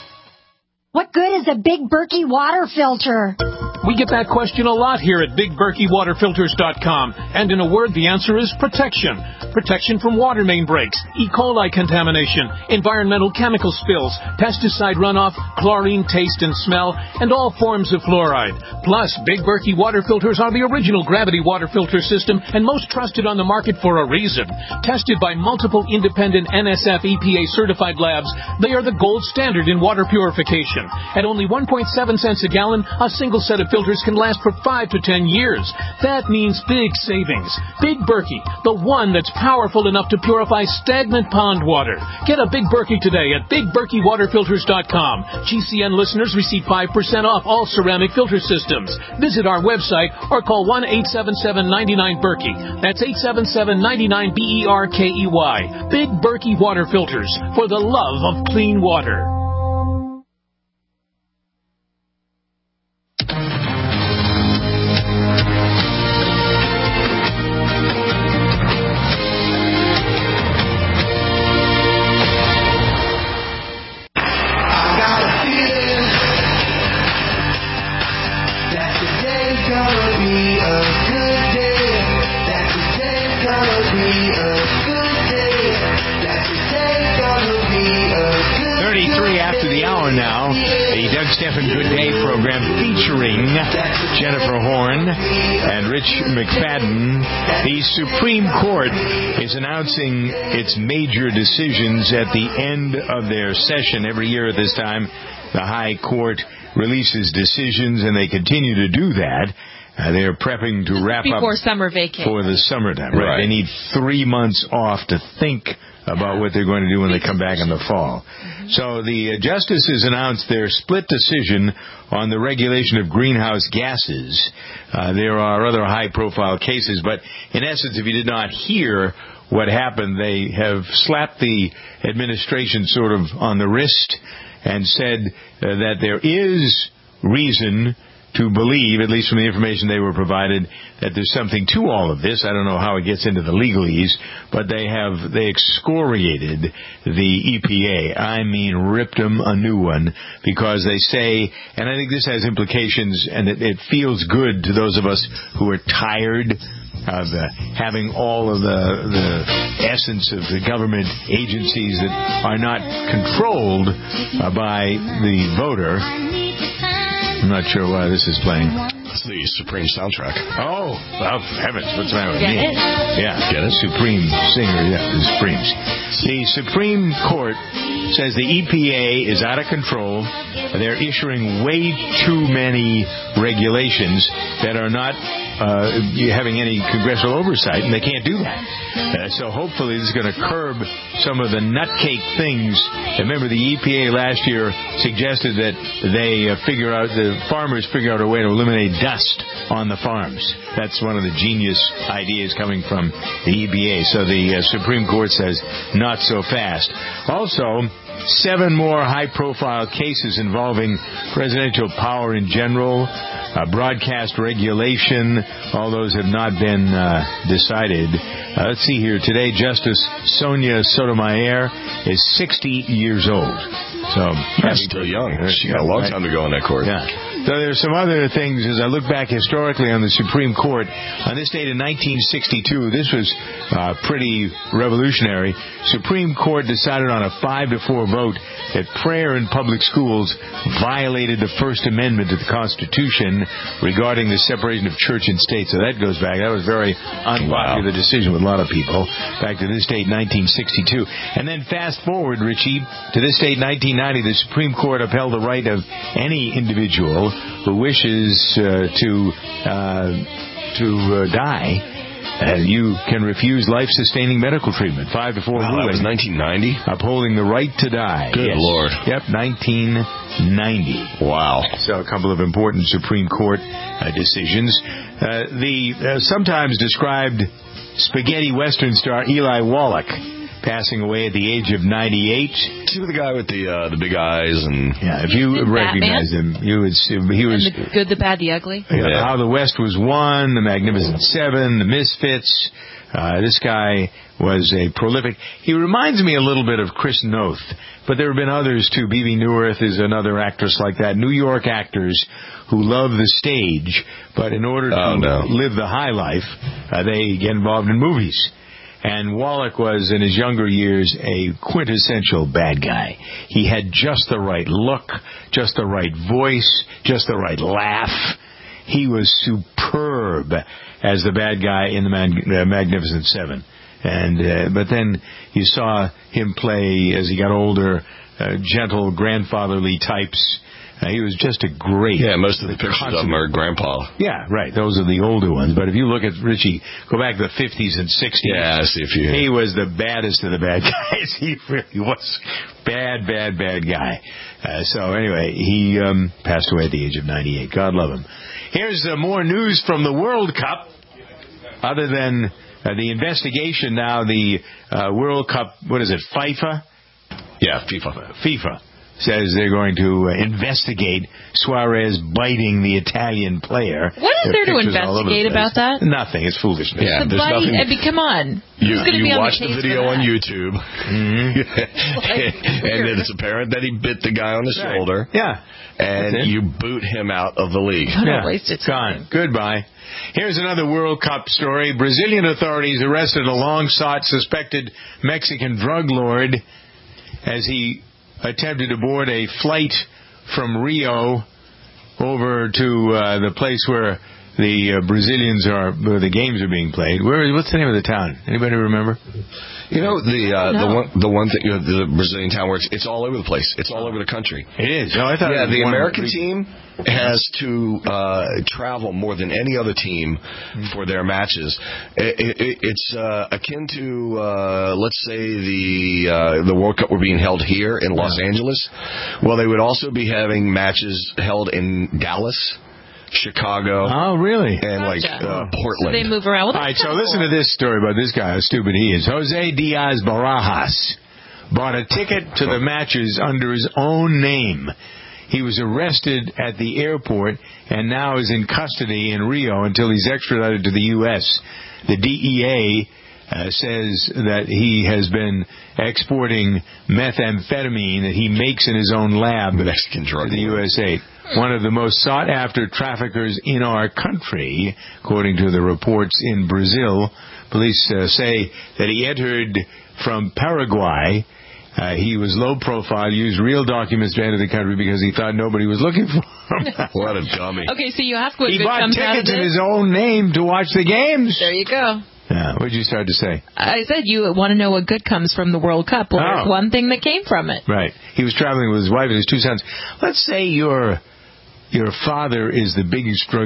[SPEAKER 17] What good is a Big Berkey water filter?
[SPEAKER 20] We get that question a lot here at Big Berkey Water Filters dot com. And in a word, the answer is protection. Protection from water main breaks, E. coli contamination, environmental chemical spills, pesticide runoff, chlorine taste and smell, and all forms of fluoride. Plus, Big Berkey water filters are the original gravity water filter system and most trusted on the market for a reason. Tested by multiple independent N S F E P A certified labs, they are the gold standard in water purification. At only one point seven cents a gallon, a single set of filters can last for five to ten years. That means big savings. Big Berkey, the one that's powerful enough to purify stagnant pond water. Get a Big Berkey today at Big Berkey Water Filters dot com. G C N listeners receive five percent off all ceramic filter systems. Visit our website or call one eight seven seven, nine nine, Berkey. That's eight seven seven, nine nine, B E R K E Y. Big Berkey Water Filters, for the love of clean water.
[SPEAKER 2] Jennifer Horn and Rich McFadden. The Supreme Court is announcing its major decisions at the end of their session. Every year at this time, the High Court releases decisions, and they continue to do that. Uh, they're prepping to wrap
[SPEAKER 4] before
[SPEAKER 2] up
[SPEAKER 4] before summer vacation
[SPEAKER 2] for the summertime. Right.
[SPEAKER 3] Right.
[SPEAKER 2] They need three months off to think about what they're going to do when they come back in the fall. So the uh, justices announced their split decision on the regulation of greenhouse gases. Uh, there are other high-profile cases, but in essence, if you did not hear what happened, they have slapped the administration sort of on the wrist and said uh, that there is reason to believe, at least from the information they were provided, that there's something to all of this. I don't know how it gets into the legalese, but they have they excoriated the E P A. I mean, ripped them a new one, because they say, and I think this has implications, and it, it feels good to those of us who are tired of uh, having all of the, the essence of the government agencies that are not controlled uh, by the voter. I'm not sure why this is playing.
[SPEAKER 3] It's the Supreme soundtrack.
[SPEAKER 2] Oh, well, heavens, what's the matter with
[SPEAKER 4] Get
[SPEAKER 2] me?
[SPEAKER 4] it?
[SPEAKER 2] Yeah, get it? Supreme singer, yeah, the Supremes. The Supreme Court says the E P A is out of control. They're issuing way too many regulations that are not uh, having any congressional oversight, and they can't do that. Uh, so hopefully this is going to curb some of the nutcake things. Remember, the E P A last year suggested that they uh, figure out, the farmers figure out a way to eliminate dust on the farms. That's one of the genius ideas coming from the E P A. So the uh, Supreme Court says not so fast. Also, seven more high-profile cases involving presidential power in general, uh, broadcast regulation. All those have not been uh, decided. Uh, let's see here. Today, Justice Sonia Sotomayor is sixty years old. So
[SPEAKER 3] That's still young. She got a long time to go in that court.
[SPEAKER 2] Yeah. So there's some other things as I look back historically on the Supreme Court. On this date in nineteen sixty-two, this was uh, pretty revolutionary. Supreme Court decided on a five to four vote that prayer in public schools violated the First Amendment to the Constitution regarding the separation of church and state. So that goes back. That was a very unpopular wow. decision with a lot of people. Back to this date, nineteen sixty-two. And then fast forward, Richie, to this date, nineteen ninety, the Supreme Court upheld the right of any individual who wishes uh, to uh, to uh, die. Uh, you can refuse life-sustaining medical treatment. Five to four.
[SPEAKER 3] Wow, that was nineteen ninety?
[SPEAKER 2] Upholding the right to die.
[SPEAKER 3] Good
[SPEAKER 2] yes.
[SPEAKER 3] Lord.
[SPEAKER 2] Yep, nineteen ninety.
[SPEAKER 3] Wow.
[SPEAKER 2] So a couple of important Supreme Court uh, decisions. Uh, the uh, sometimes described spaghetti western star Eli Wallach, passing away at the age of ninety-eight.
[SPEAKER 3] See the guy with the uh, the big eyes and
[SPEAKER 2] yeah, if you recognize him, you would see he was
[SPEAKER 4] and the good, the bad, the ugly.
[SPEAKER 2] Yeah, yeah. How the West Was Won, The Magnificent Seven, The Misfits. Uh, this guy was a prolific. He reminds me a little bit of Chris Noth, but there have been others too. Bebe Neuwirth is another actress like that. New York actors who love the stage, but in order to
[SPEAKER 3] oh, no.
[SPEAKER 2] live the high life, uh, they get involved in movies. And Wallach was, in his younger years, a quintessential bad guy. He had just the right look, just the right voice, just the right laugh. He was superb as the bad guy in the Mag- uh, Magnificent Seven. And uh, but then you saw him play, as he got older, uh, gentle, grandfatherly types. Uh, he was just a great...
[SPEAKER 3] Yeah, most of the pictures of him are grandpa.
[SPEAKER 2] Yeah, right. Those are the older ones. But if you look at Richie, go back to the fifties and sixties.
[SPEAKER 3] Yeah, see if you...
[SPEAKER 2] He was the baddest of the bad guys. He really was bad, bad, bad guy. Uh, so anyway, he um, passed away at the age of ninety-eight. God love him. Here's uh, more news from the World Cup. Other than uh, the investigation now, the uh, World Cup, what is it, FIFA?
[SPEAKER 3] Yeah, FIFA.
[SPEAKER 2] FIFA. Says they're going to uh, investigate Suarez biting the Italian player.
[SPEAKER 4] What is there, there to investigate the about that?
[SPEAKER 2] Nothing. It's foolishness.
[SPEAKER 3] Yeah,
[SPEAKER 4] the
[SPEAKER 3] there's
[SPEAKER 4] bite,
[SPEAKER 3] nothing.
[SPEAKER 4] I mean, come on.
[SPEAKER 3] You,
[SPEAKER 4] you
[SPEAKER 3] be
[SPEAKER 4] watch
[SPEAKER 3] on the, the video on YouTube, mm-hmm. and then it's apparent that he bit the guy on the
[SPEAKER 2] right.
[SPEAKER 3] shoulder.
[SPEAKER 2] Yeah.
[SPEAKER 3] And you boot him out of the league.
[SPEAKER 4] Don't
[SPEAKER 2] yeah.
[SPEAKER 4] waste it.
[SPEAKER 2] Gone. Goodbye. Here's another World Cup story. Brazilian authorities arrested a long-sought suspected Mexican drug lord as he attempted to board a flight from Rio over to uh, the place where the uh, Brazilians are, where the games are being played. Where? What's the name of the town? Anybody remember?
[SPEAKER 3] You know, the uh, the one the one thing, you know, the Brazilian town works. It's all over the place. It's all over the country.
[SPEAKER 2] It is. No, I thought.
[SPEAKER 3] Yeah,
[SPEAKER 2] it was
[SPEAKER 3] the
[SPEAKER 2] one
[SPEAKER 3] American
[SPEAKER 2] re-
[SPEAKER 3] team has to uh, travel more than any other team for their matches. It, it, it's uh, akin to, uh, let's say, the uh, the World Cup were being held here in Los yeah. Angeles. Well, they would also be having matches held in Dallas, Chicago.
[SPEAKER 2] Oh, really?
[SPEAKER 3] And like
[SPEAKER 4] Gotcha.
[SPEAKER 3] uh, Portland.
[SPEAKER 4] So they move around. Well,
[SPEAKER 2] all right, so listen to this story about this guy, how stupid he is. Jose Diaz Barajas bought a ticket to the matches under his own name. He was arrested at the airport and now is in custody in Rio until he's extradited to the U S. The D E A uh, says that he has been exporting methamphetamine that he makes in his own lab
[SPEAKER 3] Mexican drug
[SPEAKER 2] to the U S A. One of the most sought-after traffickers in our country, according to the reports in Brazil. Police uh, say that he entered from Paraguay. Uh, he was low profile, used real documents to enter the country because he thought nobody was looking for him.
[SPEAKER 3] What a dummy.
[SPEAKER 4] Okay, so you ask what
[SPEAKER 2] he
[SPEAKER 4] good
[SPEAKER 2] bought
[SPEAKER 4] comes out of
[SPEAKER 2] tickets
[SPEAKER 4] this?
[SPEAKER 2] in his own name to watch the games.
[SPEAKER 4] There you go.
[SPEAKER 2] Yeah, what did you start to say?
[SPEAKER 4] I said you want to know what good comes from the World Cup. Well,
[SPEAKER 2] oh.
[SPEAKER 4] there's one thing that came from it.
[SPEAKER 2] Right. He was traveling with his wife and his two sons. Let's say your your father is the biggest drug,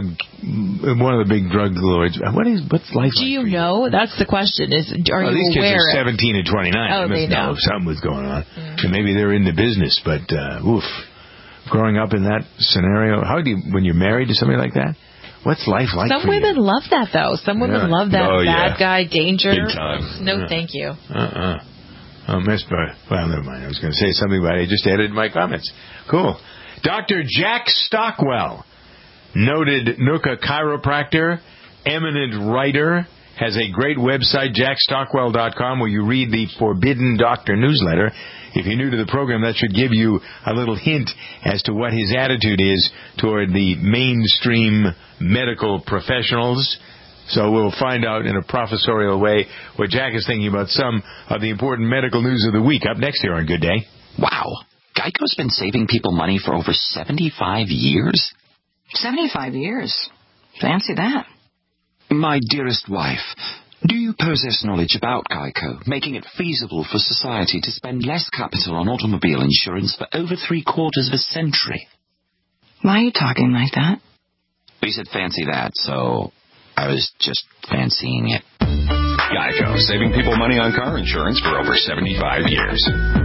[SPEAKER 2] one of the big drug lords. What is what's life
[SPEAKER 4] Do
[SPEAKER 2] like
[SPEAKER 4] you
[SPEAKER 2] for
[SPEAKER 4] know? That's the question. Is are
[SPEAKER 2] well,
[SPEAKER 4] you
[SPEAKER 2] these
[SPEAKER 4] aware?
[SPEAKER 2] These kids are seventeen and twenty-nine.
[SPEAKER 4] Oh,
[SPEAKER 2] they must
[SPEAKER 4] they know.
[SPEAKER 2] know if something was going on. Mm-hmm. And maybe they're in the business, but uh, oof, growing up in that scenario, how do you when you're married to somebody like that? What's life like
[SPEAKER 4] Some
[SPEAKER 2] for
[SPEAKER 4] women
[SPEAKER 2] you?
[SPEAKER 4] love that, though. Some women
[SPEAKER 2] Yeah.
[SPEAKER 4] love that
[SPEAKER 3] Oh,
[SPEAKER 4] bad
[SPEAKER 3] yeah.
[SPEAKER 4] guy danger.
[SPEAKER 3] Big time.
[SPEAKER 4] No,
[SPEAKER 2] Yeah.
[SPEAKER 4] thank you.
[SPEAKER 2] Uh-uh. Oh, Miss Bar- well, never mind. I was going to say something, but I just added my comments. Cool. Doctor Jack Stockwell, noted Nooka chiropractor, eminent writer, has a great website, jack stockwell dot com, where you read the Forbidden Doctor newsletter. If you're new to the program, that should give you a little hint as to what his attitude is toward the mainstream medical professionals. So we'll find out in a professorial way what Jack is thinking about some of the important medical news of the week. Up next here on Good Day.
[SPEAKER 21] Wow. Geico's been saving people money for over seventy-five years?
[SPEAKER 11] seventy-five years. Fancy that.
[SPEAKER 21] My dearest wife, do you possess knowledge about Geico, making it feasible for society to spend less capital on automobile insurance for over three quarters of a century?
[SPEAKER 11] Why are you talking like that?
[SPEAKER 21] You said fancy that, so I was just fancying it.
[SPEAKER 22] Geico, saving people money on car insurance for over seventy-five years.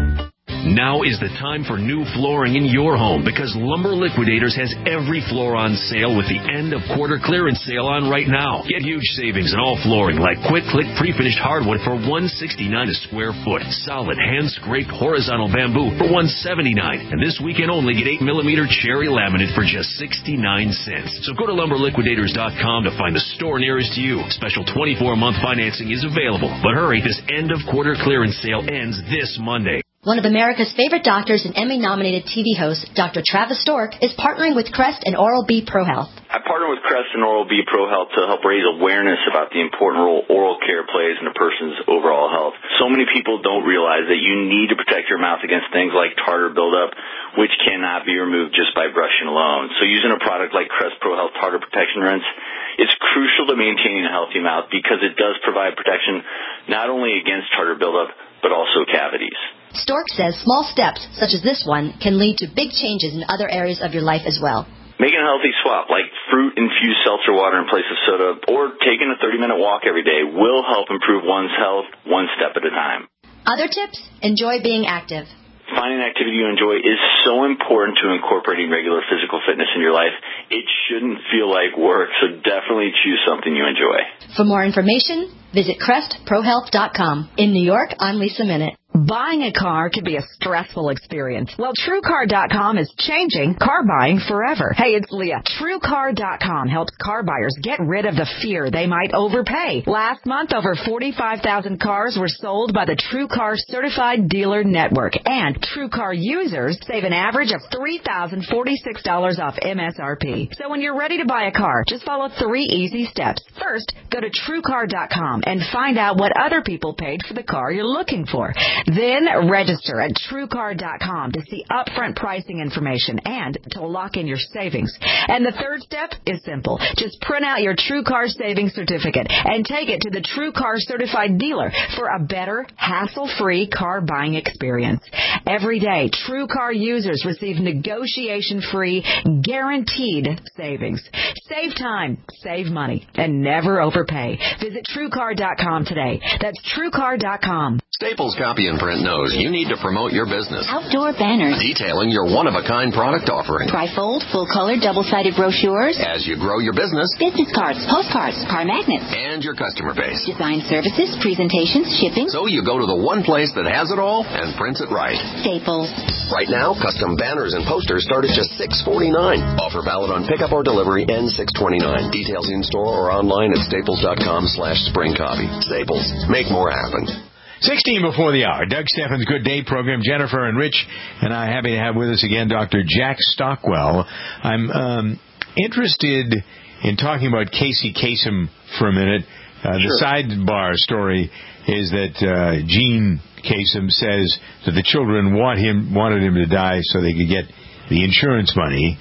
[SPEAKER 23] Now is the time for new flooring in your home because Lumber Liquidators has every floor on sale with the end of quarter clearance sale on right now. Get huge savings on all flooring like Quick Click pre-finished hardwood for one hundred sixty-nine dollars a square foot. Solid hand-scraped horizontal bamboo for one hundred seventy-nine dollars. And this weekend only get eight millimeter cherry laminate for just sixty-nine cents. So go to lumber liquidators dot com to find the store nearest to you. Special twenty-four month financing is available. But hurry, this end of quarter clearance sale ends this Monday.
[SPEAKER 24] One of America's favorite doctors and Emmy-nominated T V host, Doctor Travis Stork, is partnering with Crest and Oral-B Pro Health.
[SPEAKER 25] I partner with Crest and Oral-B Pro Health to help raise awareness about the important role oral care plays in a person's overall health. So many people don't realize that you need to protect your mouth against things like tartar buildup, which cannot be removed just by brushing alone. So using a product like Crest Pro Health Tartar Protection Rinse is crucial to maintaining a healthy mouth because it does provide protection not only against tartar buildup, but also cavities.
[SPEAKER 24] Stork says small steps, such as this one, can lead to big changes in other areas of your life as well.
[SPEAKER 25] Making a healthy swap, like fruit-infused seltzer water in place of soda, or taking a thirty-minute walk every day, will help improve one's health one step at a time.
[SPEAKER 24] Other tips? Enjoy being active.
[SPEAKER 25] Finding an activity you enjoy is so important to incorporating regular physical fitness in your life. It shouldn't feel like work, so definitely choose something you enjoy.
[SPEAKER 24] For more information, visit crest pro health dot com. In New York, I'm Lisa Minute.
[SPEAKER 11] Buying a car can be a stressful experience. Well, True Car dot com is changing car buying forever. Hey, it's Leah. True Car dot com helps car buyers get rid of the fear they might overpay. Last month, over forty-five thousand cars were sold by the True Car Certified Dealer Network. And True Car users save an average of three thousand forty-six dollars off M S R P. So when you're ready to buy a car, just follow three easy steps. First, go to True Car dot com and find out what other people paid for the car you're looking for. Then register at True Car dot com to see upfront pricing information and to lock in your savings. And the third step is simple. Just print out your True Car Savings Certificate and take it to the True Car Certified Dealer for a better, hassle-free car buying experience. Every day, True Car users receive negotiation-free, guaranteed savings. Save time, save money, and never overpay. Visit True Car dot com today. That's True Car dot com.
[SPEAKER 5] Staples Copy and Print knows you need to promote your business.
[SPEAKER 6] Outdoor banners.
[SPEAKER 5] Detailing your one-of-a-kind product offering.
[SPEAKER 6] Trifold, full-color, double-sided brochures.
[SPEAKER 5] As you grow your business.
[SPEAKER 6] Business cards, postcards, car magnets.
[SPEAKER 5] And your customer base.
[SPEAKER 6] Design services, presentations, shipping.
[SPEAKER 5] So you go to the one place that has it all and prints it right.
[SPEAKER 6] Staples.
[SPEAKER 5] Right now, custom banners and posters start at just six forty-nine. Offer valid on pickup or delivery and six twenty-nine. Details in store or online at staples dot com slash spring copy. Staples. Make more happen.
[SPEAKER 2] sixteen before the hour. Doug Steffens' Good Day program. Jennifer and Rich and I happy to have with us again Doctor Jack Stockwell. I'm um, interested in talking about Casey Kasem for a minute. Uh, sure. The sidebar story is that uh, Gene Kasem says that the children want him wanted him to die so they could get the insurance money.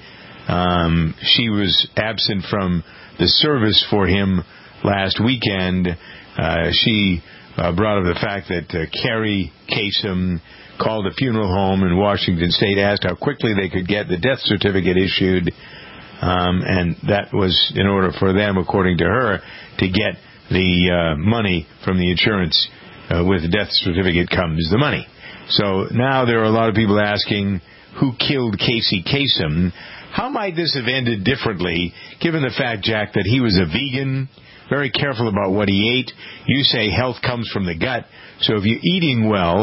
[SPEAKER 2] Um, she was absent from the service for him last weekend. Uh, she Uh, brought up the fact that uh, Carrie Kasem called a funeral home in Washington State, asked how quickly they could get the death certificate issued, um, and that was in order for them, according to her, to get the uh, money from the insurance. Uh, with the death certificate comes the money. So now there are a lot of people asking, who killed Casey Kasem? How might this have ended differently, given the fact, Jack, that he was a vegan, very careful about what he ate. You say health comes from the gut. So if you're eating well,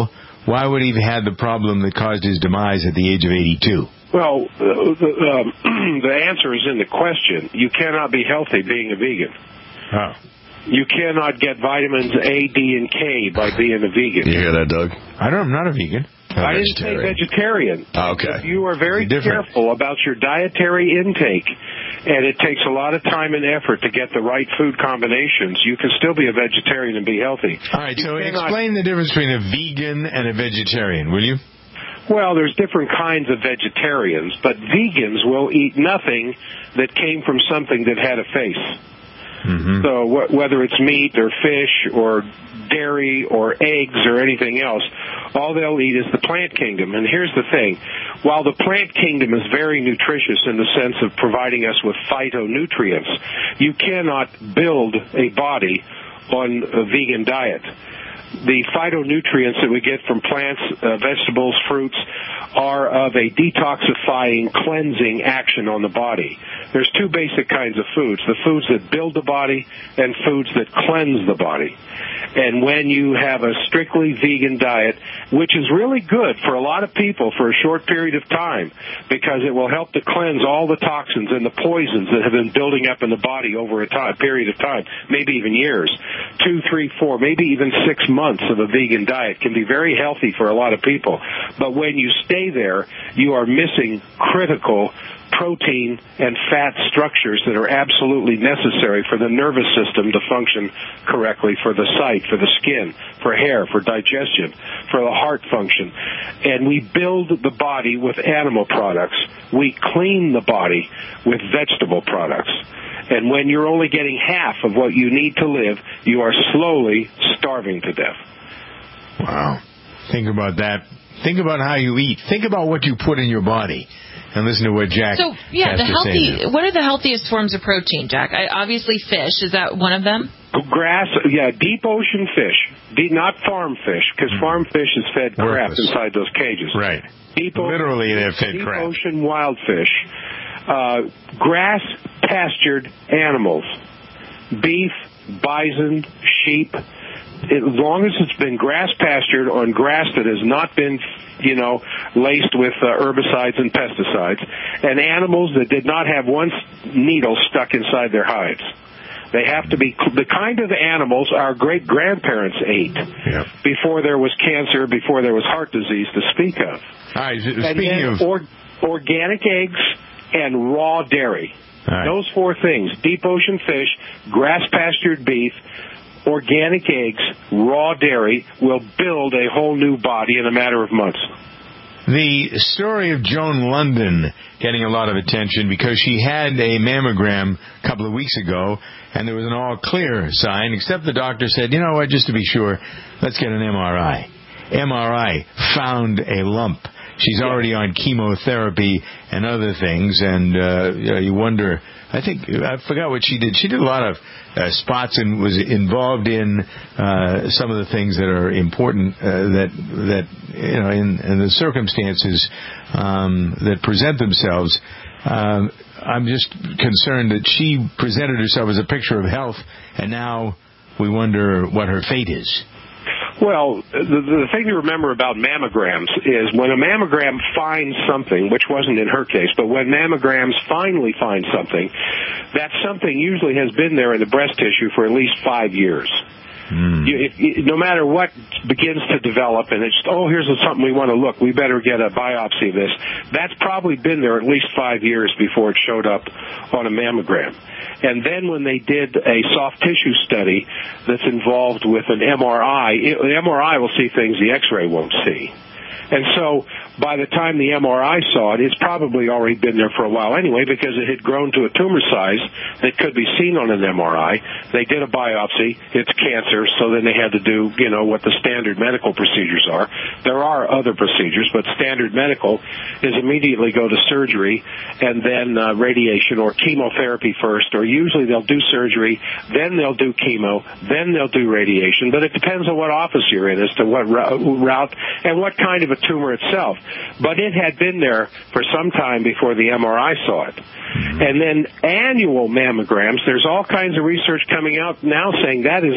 [SPEAKER 2] why would he have had the problem that caused his demise at the age of eighty-two?
[SPEAKER 1] Well, uh, the, um, the answer is in the question. You cannot be healthy being a vegan.
[SPEAKER 2] Oh.
[SPEAKER 1] You cannot get vitamins A, D, and K by being a vegan.
[SPEAKER 3] You hear that, Doug?
[SPEAKER 2] I don't. I'm not a vegan.
[SPEAKER 1] I didn't say vegetarian.
[SPEAKER 3] Okay.
[SPEAKER 1] You are very careful about your dietary intake, and it takes a lot of time and effort to get the right food combinations. You can still be a vegetarian and be healthy.
[SPEAKER 2] All right,
[SPEAKER 1] you
[SPEAKER 2] so
[SPEAKER 1] cannot...
[SPEAKER 2] explain the difference between a vegan and a vegetarian, will you?
[SPEAKER 1] Well, there's different kinds of vegetarians, but vegans will eat nothing that came from something that had a face.
[SPEAKER 2] Mm-hmm.
[SPEAKER 1] So wh- whether it's meat or fish or dairy or eggs or anything else, all they'll eat is the plant kingdom. And here's the thing. While the plant kingdom is very nutritious in the sense of providing us with phytonutrients, you cannot build a body on a vegan diet. The phytonutrients that we get from plants, uh, vegetables, fruits, are of a detoxifying, cleansing action on the body. There's two basic kinds of foods, the foods that build the body and foods that cleanse the body. And when you have a strictly vegan diet, which is really good for a lot of people for a short period of time, because it will help to cleanse all the toxins and the poisons that have been building up in the body over a time, period of time, maybe even years, two, three, four, maybe even six months of a vegan diet can be very healthy for a lot of people. But when you stay there, you are missing critical protein and fat structures that are absolutely necessary for the nervous system to function correctly, for the sight, for the skin, for hair, for digestion, for the heart function. And we build the body with animal products. We clean the body with vegetable products. And when you're only getting half of what you need to live, you are slowly starving to death.
[SPEAKER 2] Wow. Think about that. Think about how you eat. Think about what you put in your body. And listen to what Jack
[SPEAKER 4] So, yeah,
[SPEAKER 2] has
[SPEAKER 4] the
[SPEAKER 2] to
[SPEAKER 4] healthy.
[SPEAKER 2] say now.
[SPEAKER 4] What are the healthiest forms of protein, Jack? I, obviously, fish. Is that one of them?
[SPEAKER 1] Grass, yeah, deep ocean fish, deep, not farm fish, because mm. farm fish is fed crap
[SPEAKER 2] Worthless.
[SPEAKER 1] inside those cages.
[SPEAKER 2] Right.
[SPEAKER 1] Deep
[SPEAKER 2] Literally,
[SPEAKER 1] ocean,
[SPEAKER 2] they're fed
[SPEAKER 1] deep
[SPEAKER 2] crap.
[SPEAKER 1] ocean wild fish, uh, grass-pastured animals, beef, bison, sheep. As long as it's been grass-pastured on grass that has not been, you know, laced with uh, herbicides and pesticides, and animals that did not have one needle stuck inside their hides. They have to be the kind of animals our great-grandparents ate yeah. before there was cancer, before there was heart disease to speak of.
[SPEAKER 2] All right,
[SPEAKER 1] and
[SPEAKER 2] speaking
[SPEAKER 1] then
[SPEAKER 2] of...
[SPEAKER 1] Or, organic eggs and raw dairy.
[SPEAKER 2] Right.
[SPEAKER 1] Those four things, deep ocean fish, grass-pastured beef, organic eggs, raw dairy, will build a whole new body in a matter of months.
[SPEAKER 2] The story of Joan London getting a lot of attention because she had a mammogram a couple of weeks ago, and there was an all-clear sign, except the doctor said, you know what, just to be sure, let's get an M R I. M R I found a lump. She's already on chemotherapy and other things, and uh, you wonder, I think, I forgot what she did. She did a lot of uh, spots and was involved in uh, some of the things that are important uh, that, that you know, in, in the circumstances um, that present themselves. Um, I'm just concerned that she presented herself as a picture of health, and now we wonder what her fate is.
[SPEAKER 1] Well, the, the thing to remember about mammograms is when a mammogram finds something, which wasn't in her case, but when mammograms finally find something, that something usually has been there in the breast tissue for at least five years.
[SPEAKER 2] Mm.
[SPEAKER 1] You, if, no matter what begins to develop, and it's, oh, here's something we want to look, we better get a biopsy of this, that's probably been there at least five years before it showed up on a mammogram. And then when they did a soft tissue study that's involved with an M R I, it, the M R I will see things the X-ray won't see. And so by the time the M R I saw it, it's probably already been there for a while anyway because it had grown to a tumor size that could be seen on an M R I. They did a biopsy. It's cancer, so then they had to do, you know, what the standard medical procedures are. There are other procedures, but standard medical is immediately go to surgery and then uh, radiation or chemotherapy first, or usually they'll do surgery, then they'll do chemo, then they'll do radiation, but it depends on what office you're in as to what route and what kind of a tumor itself. But it had been there for some time before the M R I saw it. Mm-hmm. And then annual mammograms, there's all kinds of research coming out now saying that is absolutely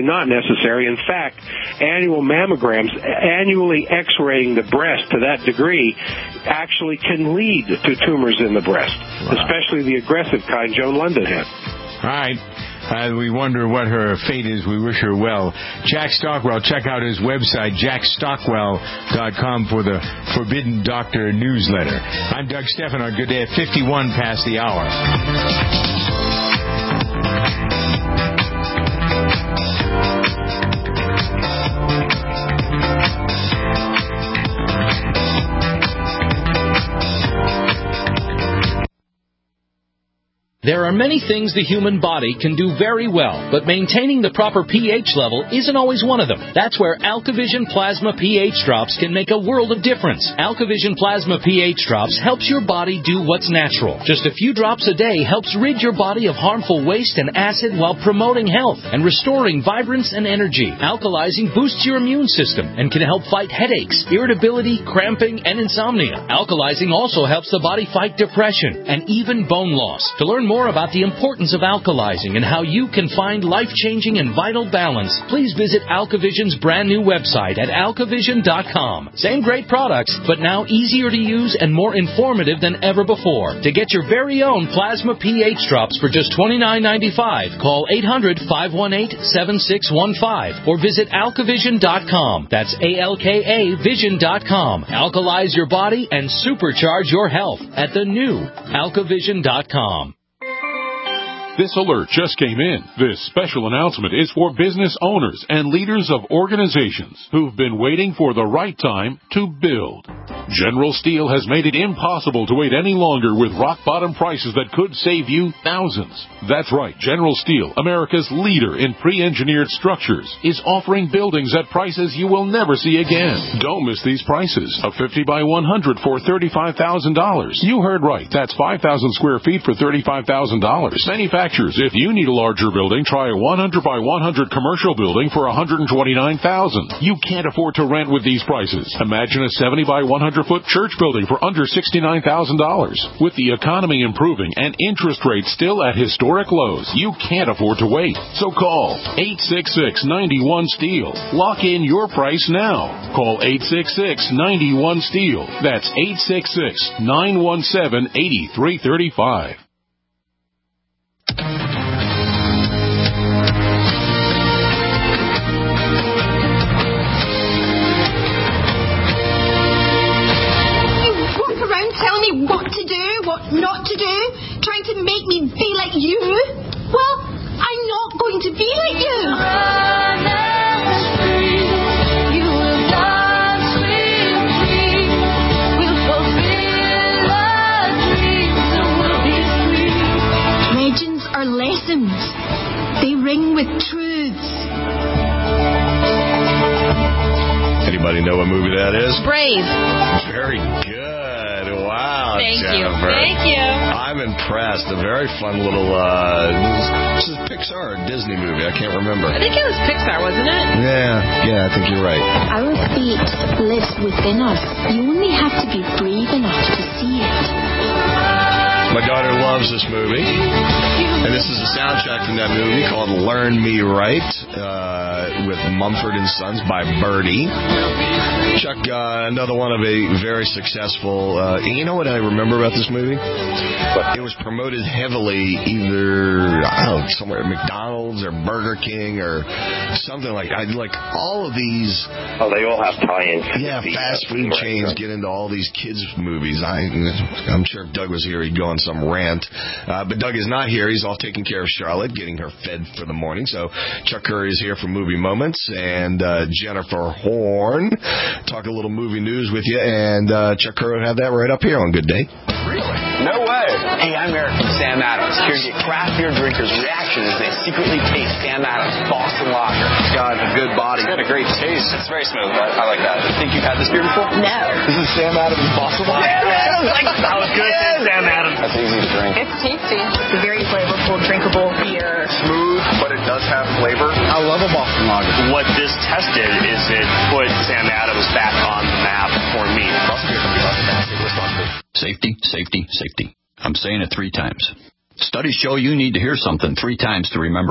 [SPEAKER 1] not necessary. In fact, annual mammograms, annually x-raying the breast to that degree, actually can lead to tumors in the breast, wow. especially the aggressive kind Joan London had.
[SPEAKER 2] All right. Uh, we wonder what her fate is. We wish her well. Jack Stockwell, check out his website, jack stockwell dot com, for the Forbidden Doctor newsletter. I'm Doug Stephan. Good day at fifty-one past the hour.
[SPEAKER 7] There are many things the human body can do very well, but maintaining the proper pH level isn't always one of them. That's where AlkaVision Plasma pH Drops can make a world of difference. AlkaVision Plasma pH Drops helps your body do what's natural. Just a few drops a day helps rid your body of harmful waste and acid while promoting health and restoring vibrance and energy. Alkalizing boosts your immune system and can help fight headaches, irritability, cramping, and insomnia. Alkalizing also helps the body fight depression and even bone loss. To learn more about the importance of alkalizing and how you can find life-changing and vital balance, please visit AlkaVision's brand new website at alkavision dot com. Same great products, but now easier to use and more informative than ever before. To get your very own Plasma pH Drops for just twenty-nine ninety-five, call eight hundred, five one eight, seven six one five or visit alkavision dot com. That's A L K A vision dot com. Alkalize your body and supercharge your health at the new alkavision dot com.
[SPEAKER 8] This alert just came in. This special announcement is for business owners and leaders of organizations who've been waiting for the right time to build. General Steel has made it impossible to wait any longer with rock-bottom prices that could save you thousands. That's right. General Steel, America's leader in pre-engineered structures, is offering buildings at prices you will never see again. Don't miss these prices. A fifty by one hundred for thirty-five thousand dollars. You heard right. That's five thousand square feet for thirty-five thousand dollars. Manufacturers, if you need a larger building, try a one hundred by one hundred commercial building for one hundred twenty-nine thousand dollars. You can't afford to rent with these prices. Imagine a seventy by one hundred foot church building for under sixty-nine thousand dollars. With the economy improving and interest rates still at historic lows, you can't afford to wait. So call eight six six, nine one, STEEL. Lock in your price now. Call eight six six, nine one, STEEL. That's eight six six, nine one seven, eight three three five.
[SPEAKER 17] Telling me what to do, what not to do, trying to make me be like you. Well, I'm not going to be like you. You will dance with me. We'll fulfill our dreams and we'll be free. Legends are lessons. They ring with truths.
[SPEAKER 3] Anybody know what movie that is?
[SPEAKER 4] Brave.
[SPEAKER 3] Very good. Wow,
[SPEAKER 4] Thank
[SPEAKER 3] Jennifer.
[SPEAKER 4] you. Thank you.
[SPEAKER 3] I'm impressed. A very fun little, uh, this is Pixar or Disney movie. I can't remember.
[SPEAKER 4] I think it was Pixar, wasn't it?
[SPEAKER 3] Yeah, yeah, I think you're right.
[SPEAKER 14] Our fate lives within us. You only have to be brave enough to see it.
[SPEAKER 3] My daughter loves this movie, and this is a soundtrack from that movie called Learn Me Right, uh, with Mumford and Sons by Birdie. Chuck, uh, another one of a very successful, uh, you know what I remember about this movie? It was promoted heavily either, I don't know, somewhere at McDonald's or Burger King or something like that. Like all of these.
[SPEAKER 9] Oh, they all have tie-ins.
[SPEAKER 3] Yeah, fast food chains get into all these kids' movies. I, I'm sure if Doug was here, he'd go on some rant. Uh, but Doug is not here. He's off taking care of Charlotte, getting her fed for the morning. So Chuck Curry is here for Movie Moments, and uh, Jennifer Horn. Talk a little movie news with you, and uh, Chuck Curry will have that right up here on Good Day.
[SPEAKER 10] Really? No way. Hey, I'm Eric from Sam Adams, here to get craft beer drinkers' reaction as they secretly taste Sam Adams Boston Lager. It's got a good body. It's got a great taste. It's very smooth. I, I like that. Think you've had this beer before?
[SPEAKER 14] No.
[SPEAKER 10] This is Sam Adams Boston Lager. Yeah, like, that was good. Yeah. Sam Adams. That's easy to drink.
[SPEAKER 12] It's tasty. It's a very flavorful, drinkable beer.
[SPEAKER 10] Smooth, but it does have flavor. I love a Boston Lager.
[SPEAKER 26] What this tested is it put Sam Adams back on the map for me.
[SPEAKER 27] Safety, safety, safety. I'm saying it three times. Studies show you need to hear something three times to remember it.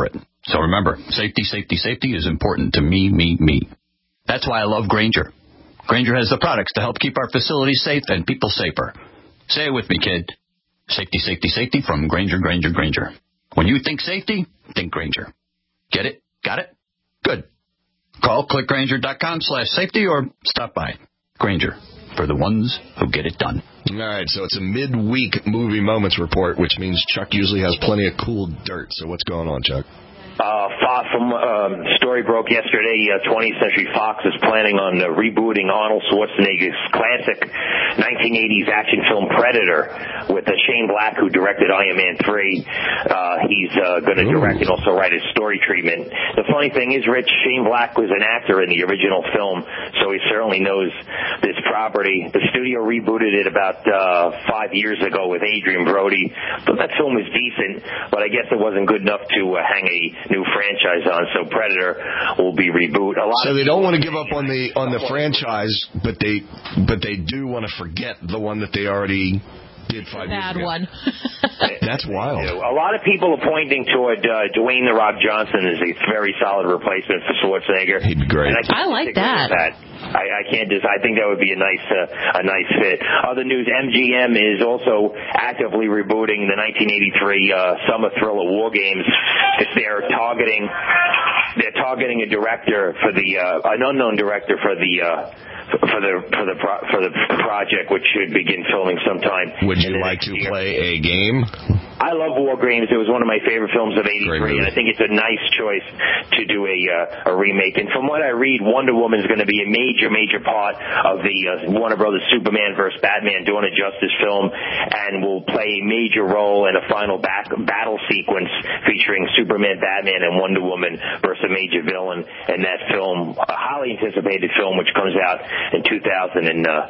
[SPEAKER 13] So remember, safety, safety, safety is important to me, me, me. That's why I love Grainger. Grainger has the products to help keep our facilities safe and people safer. Say it with me, kid. Safety, safety, safety from Grainger, Grainger, Grainger. When you think safety, think Grainger. Get it? Got it? Good. Call clickgrainger.com slash safety or stop by. Grainger, for the ones who get it done.
[SPEAKER 3] All right, so it's a midweek movie moments report, which means Chuck usually has plenty of cool dirt. So what's going on, Chuck?
[SPEAKER 9] Uh, Fox, from um, story broke yesterday, uh, twentieth Century Fox is planning on uh, rebooting Arnold Schwarzenegger's classic nineteen eighties action film Predator with uh, Shane Black, who directed Iron Man three. Uh, he's uh, going to direct and also write a story treatment. The funny thing is, Rich, Shane Black was an actor in the original film, so he certainly knows this property. The studio rebooted it about uh, five years ago with Adrian Brody. But that film was decent, but I guess it wasn't good enough to uh, hang a new franchise on, so Predator will be rebooted. A lot
[SPEAKER 3] so
[SPEAKER 9] of
[SPEAKER 3] they don't want to give up on the on the franchise, but they but they do want to forget the one that they already did five years
[SPEAKER 4] Bad
[SPEAKER 3] ago.
[SPEAKER 4] one.
[SPEAKER 3] That's wild.
[SPEAKER 9] A lot of people are pointing toward uh, Dwayne The Rock Johnson as a very solid replacement for Schwarzenegger.
[SPEAKER 3] He'd be great.
[SPEAKER 9] And I,
[SPEAKER 4] I like that.
[SPEAKER 9] that. I, I can't just. I think that would be a nice, uh, a nice fit. Other news: M G M is also actively rebooting the nineteen eighty-three uh, Summer Thriller War Games. If they're targeting, they're targeting a director for the uh, an unknown director for the. Uh, For the for the pro, for the project, which should begin filming sometime.
[SPEAKER 3] Would you like to year. play a game?
[SPEAKER 9] I love War Games. It was one of my favorite films of eighty-three, and I think it's a nice choice to do a uh, a remake. And from what I read, Wonder Woman is going to be a major, major part of the uh, Warner Brothers Superman versus Batman Dawn of Justice film, and will play a major role in a final back, battle sequence featuring Superman, Batman, and Wonder Woman versus a major villain in that film, a highly anticipated film, which comes out in two thousand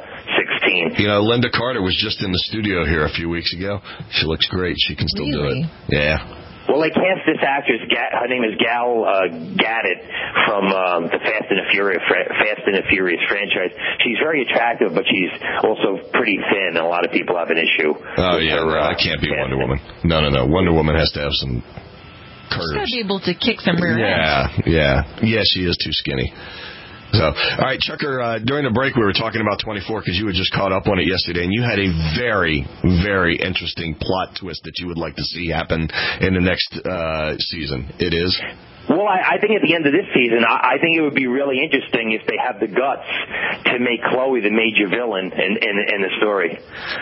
[SPEAKER 9] sixteen.
[SPEAKER 3] You know, Linda Carter was just in the studio here a few weeks ago. She looks great. She can still
[SPEAKER 4] really?
[SPEAKER 3] do it. Yeah.
[SPEAKER 9] Well, they cast this actress. Her name is Gal uh, Gadot from um, the Fast and the Furious Fast and the Furious franchise. She's very attractive, but she's also pretty thin. And a lot of people have an issue.
[SPEAKER 3] Oh yeah,
[SPEAKER 9] her,
[SPEAKER 3] right.
[SPEAKER 9] uh,
[SPEAKER 3] I can't be Wonder Woman. No, no, no. Wonder Woman has to have some curves.
[SPEAKER 4] She's got to be able to kick some rear
[SPEAKER 3] Yeah,
[SPEAKER 4] ends.
[SPEAKER 3] yeah, yeah. She is too skinny. So, all right, Chucker, uh, during the break we were talking about twenty-four because you had just caught up on it yesterday, and you had a very, very interesting plot twist that you would like to see happen in the next uh, season. It is?
[SPEAKER 9] Well, I, I think at the end of this season, I, I think it would be really interesting if they have the guts to make Chloe the major villain in, in, in the story.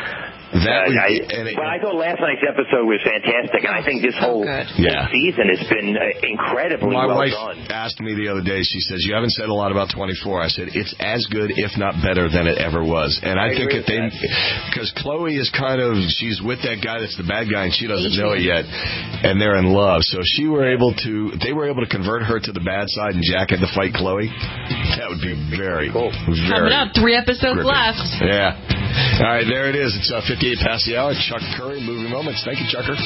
[SPEAKER 3] That
[SPEAKER 9] uh,
[SPEAKER 3] would,
[SPEAKER 9] I,
[SPEAKER 3] and it,
[SPEAKER 9] but I thought last night's episode was fantastic, and I think this whole
[SPEAKER 3] yeah.
[SPEAKER 9] season has been uh, incredibly
[SPEAKER 3] My
[SPEAKER 9] well
[SPEAKER 3] wife
[SPEAKER 9] done.
[SPEAKER 3] asked me the other day, she says, you haven't said a lot about twenty-four. I said, it's as good, if not better, than it ever was. And I, I think if they, because Chloe is kind of, she's with that guy that's the bad guy, and she doesn't know it yet, and they're in love. So she were able to, they were able to convert her to the bad side, and Jack had to fight Chloe. That would be very, cool. very
[SPEAKER 4] Coming up, three episodes
[SPEAKER 3] gripping.
[SPEAKER 4] left.
[SPEAKER 3] Yeah. All right, there it is. It's uh, fifty-eight past the hour. Chuck Curry, Movie Moments. Thank you, Chucker.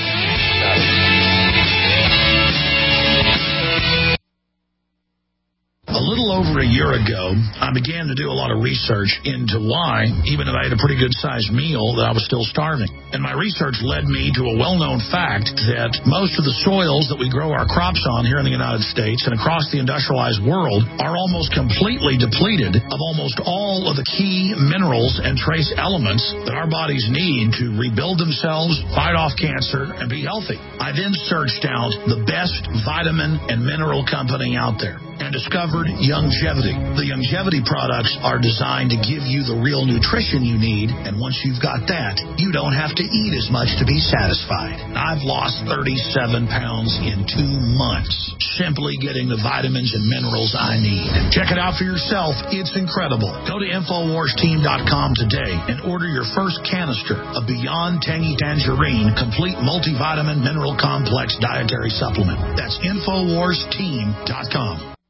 [SPEAKER 15] A little over a year ago, I began to do a lot of research into why, even if I had a pretty good-sized meal, that I was still starving. And my research led me to a well-known fact that most of the soils that we grow our crops on here in the United States and across the industrialized world are almost completely depleted of almost all of the key minerals and trace elements that our bodies need to rebuild themselves, fight off cancer, and be healthy. I then searched out the best vitamin and mineral company out there and discovered Youngevity. The Youngevity products are designed to give you the real nutrition you need, and once you've got that, you don't have to eat as much to be satisfied. I've lost thirty-seven pounds in two months, simply getting the vitamins and minerals I need. Check it out for yourself. It's incredible. Go to Infowars Team dot com today and order your first canister of Beyond Tangy Tangerine Complete Multivitamin Mineral Complex Dietary Supplement. That's Infowars Team dot com.